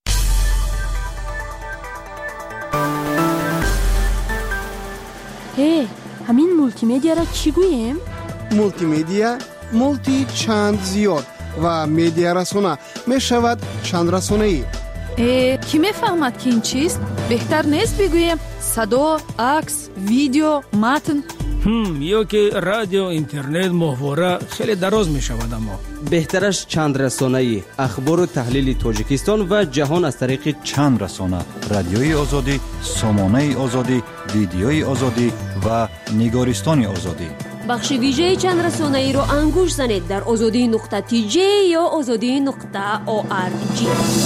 S1: هی، همین مولتی میدیا را چی گوییم؟
S20: مولتی میدیا، مولتی چند زیاد و میدیا رسانه می شود چند رسانه ای.
S13: کی میفهمد که این چیست؟ بهتر نیست بگویم صدا، عکس، ویدیو، متن؟
S15: هم یا که رادیو، اینترنت، ماهواره خیلی دراز می شود. اما
S16: بهترش چند رسانه‌ای اخبار و تحلیل تاجیکستان و جهان از طریق
S21: چند رسانه: رادیوی آزادی، سامانه آزادی، ویدیوی آزادی و نگارستان آزادی.
S18: بخش ویژه چند رسانه‌ای رو انگوش زنید در آزادی نقطه تی جی یا آزادی نقطه او آر جی.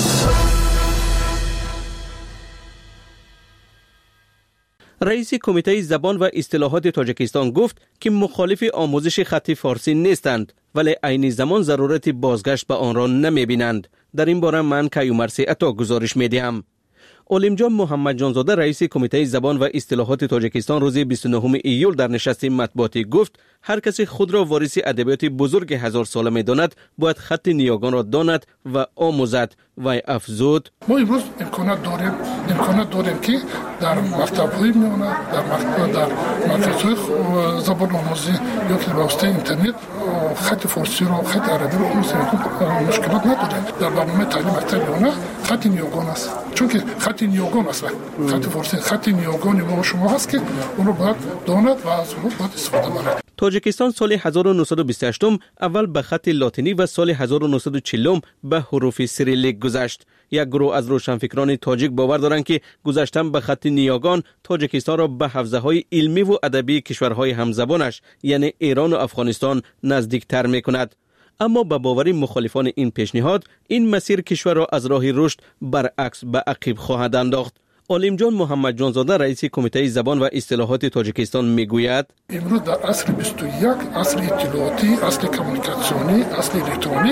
S16: رئیس کمیته زبان و اصطلاحات تاجیکستان گفت که مخالف آموزش خط فارسی نیستند ولی عین زمان ضرورت بازگشت به آن را نمی‌بینند. در این باره من کیومرثی عطا گزارش می‌دهم. عالمجان محمد جانزاده رئیس کمیته زبان و اصطلاحات تاجیکستان روز بیست و نه ایول در نشست مطبوعاتی گفت هر کسی خود را وارث ادبیات بزرگ هزار ساله می‌داند باید خط نیاگان را داند و آموزد و افزود
S23: ما امروز امکانات داریم امکانات داریم که
S5: در مکتب‌های میونه، در مکتب در مرکزهای زبان آموزی یا که واسطه اینترنت خط فارسی رو خط عربی رو مشکلات نداره. در برنامه تعلیم مکتب میونه خط نیاگان است، چون که خط نیاگان است. خط فارسی خط نیاگانی ما شما هست که اون رو باید داند و از اون باید استفاده کنه.
S16: تاجیکستان سال هزار و نهصد و بیست و هشت اول به خط لاتینی و سال هزار و نهصد و چهل به حروف سیریلیک گذشت. یک گروه از روشنفکران تاجیک باور دارند که گذشتن به خط نیاگان تاجیکستان را به حوزه‌های علمی و ادبی کشورهای همزبانش یعنی ایران و افغانستان نزدیکتر می‌کند. اما به باور مخالفان این پیشنهاد این مسیر کشور را از راه رشد برعکس به عقب خواهد انداخت. عالم جان محمد جانزاده رئیس کمیته زبان و اصطلاحات تاجیکستان میگوید
S5: امروز در عصر بیست و یک عصر اطلاعاتی، عصر کمیونیکاسیونی، عصر الکترونی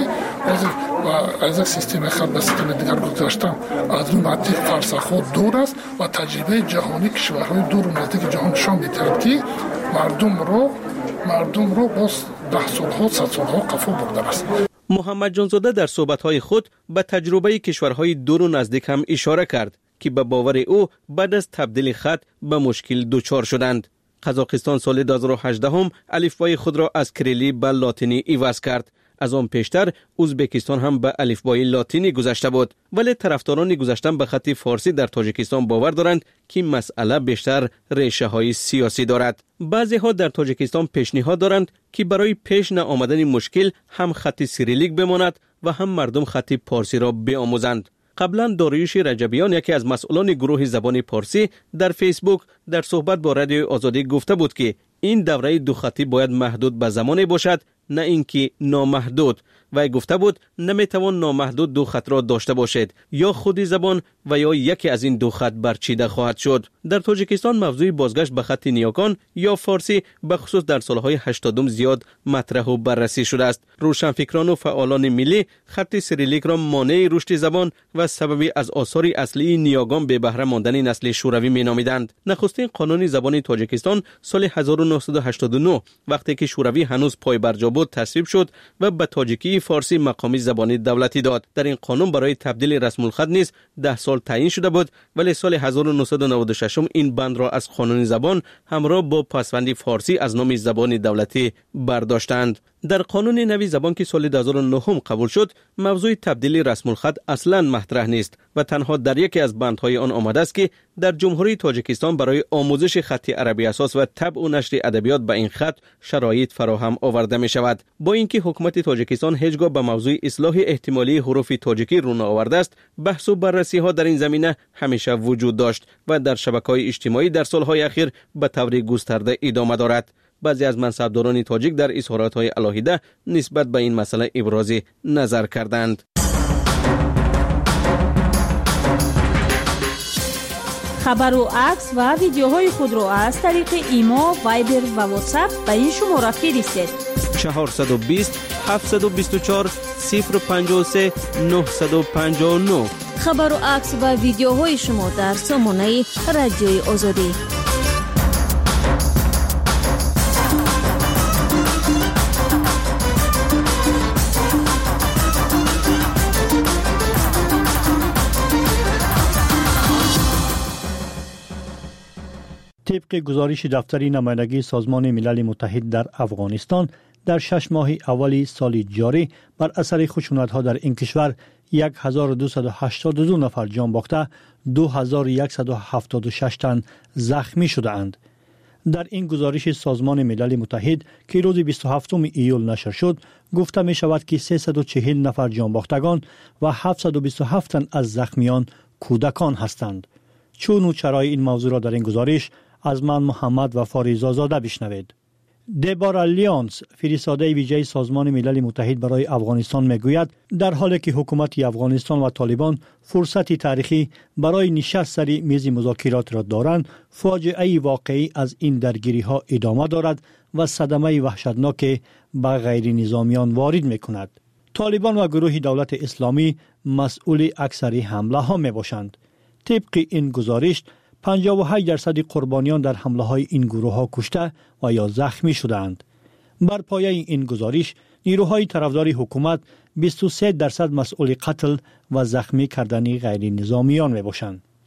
S5: و از سیستم خط به سیستم دیگر گذاشتن از اون منطق فرسخ‌ها دور است و تجربه جهانی کشورهای دور و نزدیک جهان نشان می‌دهد که مردم رو مردم رو باز ده سالها صد سالها قفو برده است.
S16: محمد جانزاده در صحبت‌های خود به تجربه کشورهای دور و نزدیک هم اشاره کرد که به باور او بعد از تبدیل خط به مشکل دچار شدند. قزاقستان سال دو هزار و هجده هم الفبای خود را از کریلی به لاتینی عوض کرد. از آن پیشتر ازبکستان هم به الفبای لاتینی گذشته بود، ولی طرفداران گذشتن به خط فارسی در تاجیکستان باور دارند که مسئله بیشتر ریشه های سیاسی دارد. بعضی ها در تاجیکستان پیشنهاد دارند که برای پیش نآمدن مشکل هم خط سیریلیک بماند و هم مردم خط پارسی را بیاموزند. قبلا داریوش رجبیان یکی از مسئولان گروه زبان پارسی در فیسبوک در صحبت با رادیو آزادی گفته بود که این دوره دو خطی باید محدود به زمانی باشد نه اینکه نامحدود. و گفته بود نمیتوان نامحدود دو خط را داشته باشد، یا خودی زبان و یا یکی از این دو خط برچیده خواهد شد. در تاجیکستان موضوع بازگشت به خط نیاگان یا فارسی به خصوص در سالهای هشتادم زیاد مطرح و بررسی شده است. روشنفکران و فعالان ملی خط سیریلیک را مانع رشد زبان و سببی از آثار اصلی نیاگان به بهره ماندن نسل شوروی مینامیدند. نخستین قانون زبان تاجیکستان سال هزار و نهصد و هشتاد و نه وقتی که شوروی هنوز پای برجا بود تصویب شد و به تاجیکی فارسی مقامی زبانی دولتی داد. در این قانون برای تبدیل رسم الخط نیز ده سال تعیین شده بود، ولی سال هزار و نهصد و نود و شش این بند را از قانون زبان همراه با پسوند فارسی از نام زبان دولتی برداشتند. در قانون نوی زبان که سال دو هزار و نه قبول شد، موضوع تبدیل رسم الخط اصلاً مطرح نیست و تنها در یکی از بندهای آن آمده است که در جمهوری تاجیکستان برای آموزش خط عربی اساس و طبع و نشر ادبیات به این خط شرایط فراهم آورده می شود. با اینکه حکومت تاجیکستان هیچگاه به موضوع اصلاح احتمالی حروف تاجیکی رو نآورده است، بحث و بررسی ها در این زمینه همیشه وجود داشت و در شبکه‌های اجتماعی در سالهای اخیر به طور گسترده ادامه دارد. بعضی از منصبداران تاجیک در اظهارات‌های علاهیده نسبت به این مسئله ابراز نظر کردند.
S1: خبر و عکس و ویدیوهای خود را از طریق ایما، وایبر و واتساپ به این شماره فرستید.
S16: چهارصد و بیست هفتصد و بیست و چهار صفر پنجاه و سه نهصد و پنجاه و نه.
S18: خبر و عکس و ویدیوهای شما در سامانه رادیوی آزادی.
S22: طبق گزارش دفتر نمایندگی سازمان ملل متحد در افغانستان، در شش ماه اولی سال جاری بر اثر خشونت‌ها در این کشور هزار و دویست و هشتاد و دو نفر جان باخته، دو هزار و صد و هفتاد و شش تن زخمی شده اند. در این گزارش سازمان ملل متحد که روز بیست و هفتم ایول نشر شد، گفته می شود که سیصد و چهل نفر جان باختگان و هفتصد و بیست و هفت تن از زخمیان کودکان هستند. چون و چرای این موضوع را در این گزارش از من محمد و فاریزا زاده بشنوید. دبارا لیانس، فرستاده ویژه سازمان ملل متحد برای افغانستان میگوید در حالی که حکومت افغانستان و طالبان فرصتی تاریخی برای نشست سر میز مذاکرات را دارند، فاجعه واقعی از این درگیری ها ادامه دارد و صدمه وحشتناک به غیر نظامیان وارد میکند. طالبان و گروه دولت اسلامی مسئول اکثر حمله ها می باشند. طبق این گزارش پنجاه و هشت درصد قربانیان در حمله های این گروه ها کشته و یا زخمی شدند. بر پایه این گزارش نیروهای طرفدار حکومت بیست و سه درصد مسئول قتل و زخمی کردن غیر نظامیان می باشند.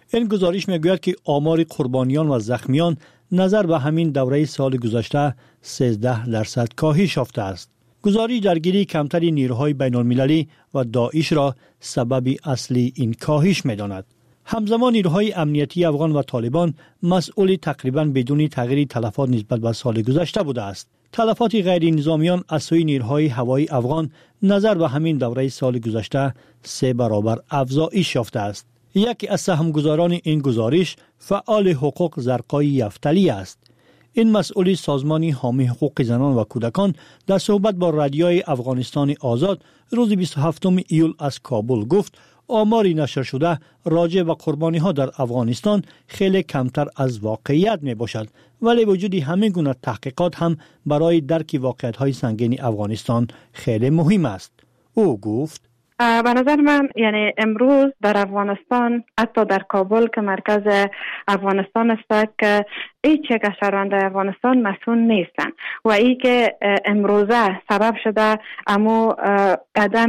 S22: این گزارش میگوید که آمار قربانیان و زخمیان نظر به همین دوره سال گذشته سیزده درصد کاهش یافته است. گزارش درگیری کمتری نیروهای بین المللی و داعش را سبب اصلی این کاهش می‌داند. همزمان نیروهای امنیتی افغان و طالبان مسئول تقریباً بدون تغییر تلفات نسبت به سال گذشته بوده است. تلفات غیر نظامیان از سوی نیروهای هوایی افغان نظر به همین دوره سال گذشته سه برابر افزایش یافته است. یکی از سهمگزاران این گزارش فعال حقوق زرقای یفتلی است. این مسئول سازمان حامی حقوق زنان و کودکان در صحبت با رادیوی افغانستان آزاد روز بیست و هفتم ایول از کابل گفت آماری نشر شده راجع به قربانی ها در افغانستان خیلی کمتر از واقعیت می باشد، ولی وجود همین گونه تحقیقات هم برای درک واقعیت های سنگین افغانستان خیلی مهم است. او گفت
S4: به نظر من یعنی امروز در افغانستان، حتی در کابل که مرکز افغانستان است، که هیچ یک از شهروندان افغانستان مسئول نیستند و ای که امروزه سبب شده امو عدم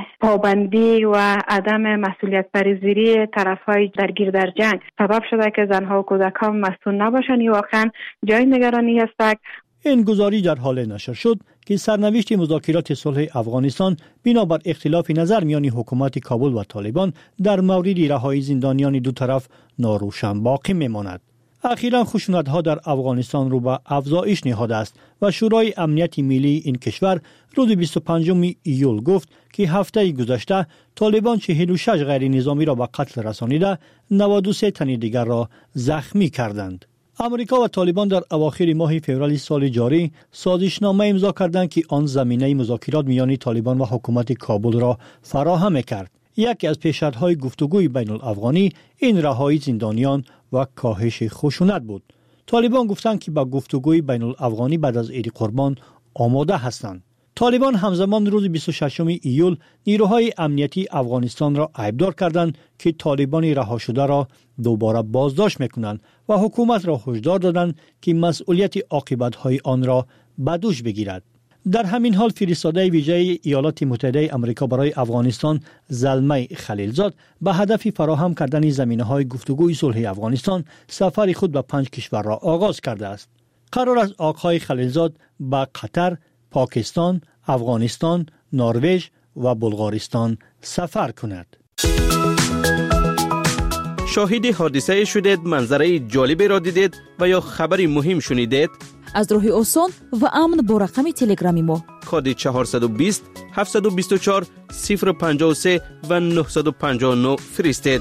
S4: پابندی و عدم مسئولیت پذیری طرفهای درگیر در جنگ سبب شده که زنها و کودکان مسئول نباشند. این واقعا جای نگرانی است.
S22: این گزارش در حال نشر شد که سرنوشت مذاکرات صلح افغانستان بنابر اختلاف نظر میان حکومت کابل و طالبان در مورد رهایی زندانیان دو طرف ناروشن باقی میماند. اخیراً خشونت‌ها در افغانستان رو به افزایش نهاده است و شورای امنیت ملی این کشور روز بیست و پنجم ایول گفت که هفته گذشته طالبان چهل و شش غیر نظامی را به قتل رسانیده، نود و سه تن دیگر را زخمی کردند. امریکا و طالبان در اواخر ماه فوریه سال جاری سازشنامه امضا کردند که آن زمینه مذاکرات میان طالبان و حکومت کابل را فراهم کرد. یکی از پیشنهادهای گفتگوی بین الافغانی این رهایی زندانیان و کاهش خشونت بود. طالبان گفتند که با گفتگوی بین الافغانی بعد از عید قربان آماده هستند. طالبان همزمان روز بیست و ششم ایول نیروهای امنیتی افغانستان را عیبدار کردند که طالبان رها شده را دوباره بازداشت میکنند و حکومت را هشدار دادند که مسئولیت عاقبت‌های آن را به دوش بگیرد. در همین حال فرستاده ویژه ایالات متحده آمریکا برای افغانستان زلمه خلیلزاد به هدف فراهم کردن زمینه‌های گفتگوی صلح افغانستان سفر خود به پنج کشور را آغاز کرده است. قرار است آقای خلیلزاد به قطر، پاکستان، افغانستان، نروژ و بلغارستان سفر کند.
S16: شاهد حادثه شدید، منظره جالبی را دیدید و یا خبری مهم شنیدید؟
S3: از راه آسان و امن با رقم تلگرامی ما
S16: کد چهارصد و بیست هفتصد و بیست و چهار صفر پنجاه و سه و نهصد و پنجاه و نه فرستید.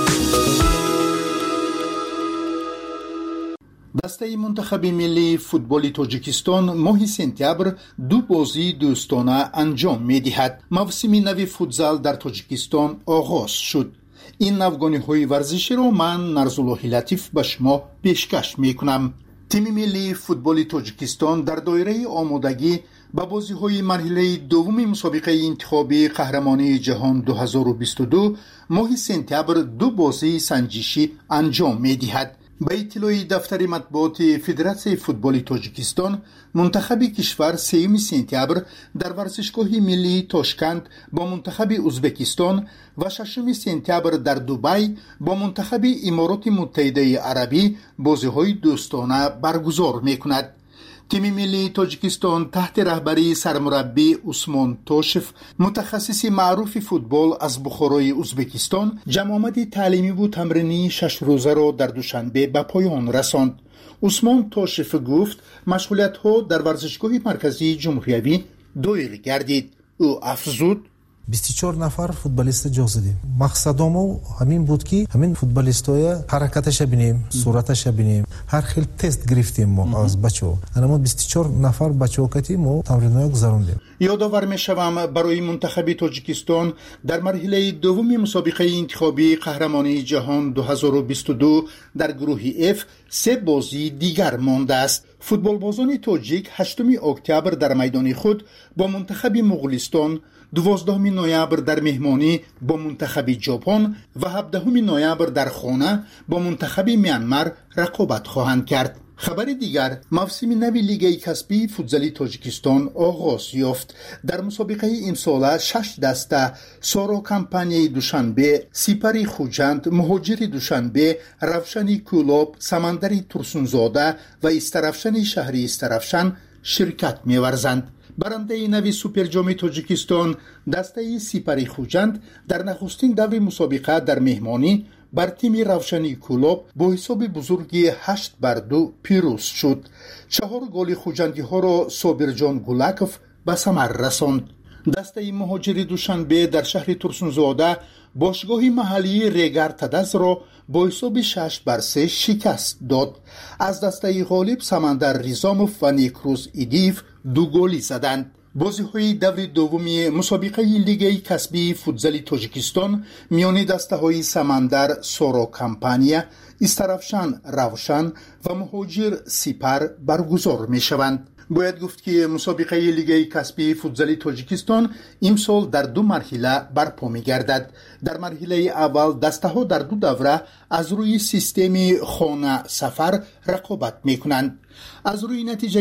S6: دسته منتخب ملی فوتبال تاجیکستان ماه سپتامبر دو بازی دوستانه انجام می‌دهد. موسم نو فوتزال در تاجیکستان آغاز شد. این نوگانی‌های ورزشی را من نرزالله لطیف به شما پیشکش می‌کنم. تیم ملی فوتبال تاجیکستان در دایره آمادگی به بازی‌های مرحله دوم مسابقه انتخابی قهرمانی جهان دو هزار و بیست و دو ماه سپتامبر دو بازی سنجشی انجام می‌دهد. به اطلاع دفتر مطبوعات فدراسیون فوتبال تاجیکستان، منتخب کشور سوم سپتامبر در ورزشگاه ملی تاشکند با منتخب ازبکستان و ششم سپتامبر در دبی با منتخب امارات متحده عربی بازی‌های دوستانه برگزار می‌کند. تیم ملی تاجیکستان تحت رهبری سرمربی عثمان توشف، متخصص معروف فوتبال از بخارای ازبکستان، جمع آمد تعلیمی و تمرینی شش روزه را در دوشنبه به پایان رساند. عثمان توشف گفت مشغولیت‌ها در ورزشگاه مرکزی جمهوری دایر گردید. او افزود
S23: بیست و چهار نفر فوتبالیست جا زدیم. مقصدمو همین بود که همین فوتبالیستای حرکتش ببینیم، صورتش ببینیم. هر خیل تست گرفتیم ما از بچه‌ها. اما بیست و چهار نفر بچه‌ها کتی ما تمرینات گذروندیم.
S6: یادآور می‌شوم برای منتخب تاجیکستان در مرحله دوم مسابقه انتخابی قهرمانی جهان دو هزار و بیست و دو در گروه اف سه بازی دیگر مانده است. فوتبال بازان تاجیک هشتم اکتبر در میدان خود با منتخب مغولستان، دوازدهم نوامبر در مهمانی با منتخب ژاپن و هفدهم نوامبر در خانه با منتخب میانمار رقابت خواهند کرد. خبر دیگر، موسم نوی لیگ کسبی فوتزالی تاجیکستان آغاز یافت. در مسابقه امسال شش دسته سارو کمپانی دوشنبه، سپری خوجند، مهاجر دوشنبه، روشنی کولوب، سمندری ترسونزاده و استرافشن شهری استرافشن شرکت می‌ورزند. برنده نوی سوپر جام تاجیکستان دسته سپری خوجند در نخستین دور مسابقه در مهمانی بر تیم روشنی کولوب با حساب بزرگی هشت بر دو پیروز شد. چهار گل خوجندی ها را صابرجان گولاکوف به ثمر رساند. دسته مهاجر دوشنبه در شهر ترسونزاده باشگاه محلی ریگر تدز را با حساب شش بر سه شکست داد. از دسته غالب سمندر ریزاموف و نیکروز ایدیف دو گلی زدند. بازی‌های دور دومی مسابقه لیگ کسبی فوتزالی تاجیکستان میان دسته‌های سمندر سورو کمپانیا، استرافشن روشن و مهاجر سپر برگزار می‌شوند. باید گفت که مسابقه لیگ کسبی فوتزالی تاجیکستان امسال در دو مرحله برپا می‌گردد. در مرحله اول دسته‌ها در دو دوره از روی سیستم خانه سفر رقابت می‌کنند. از روی نتیجه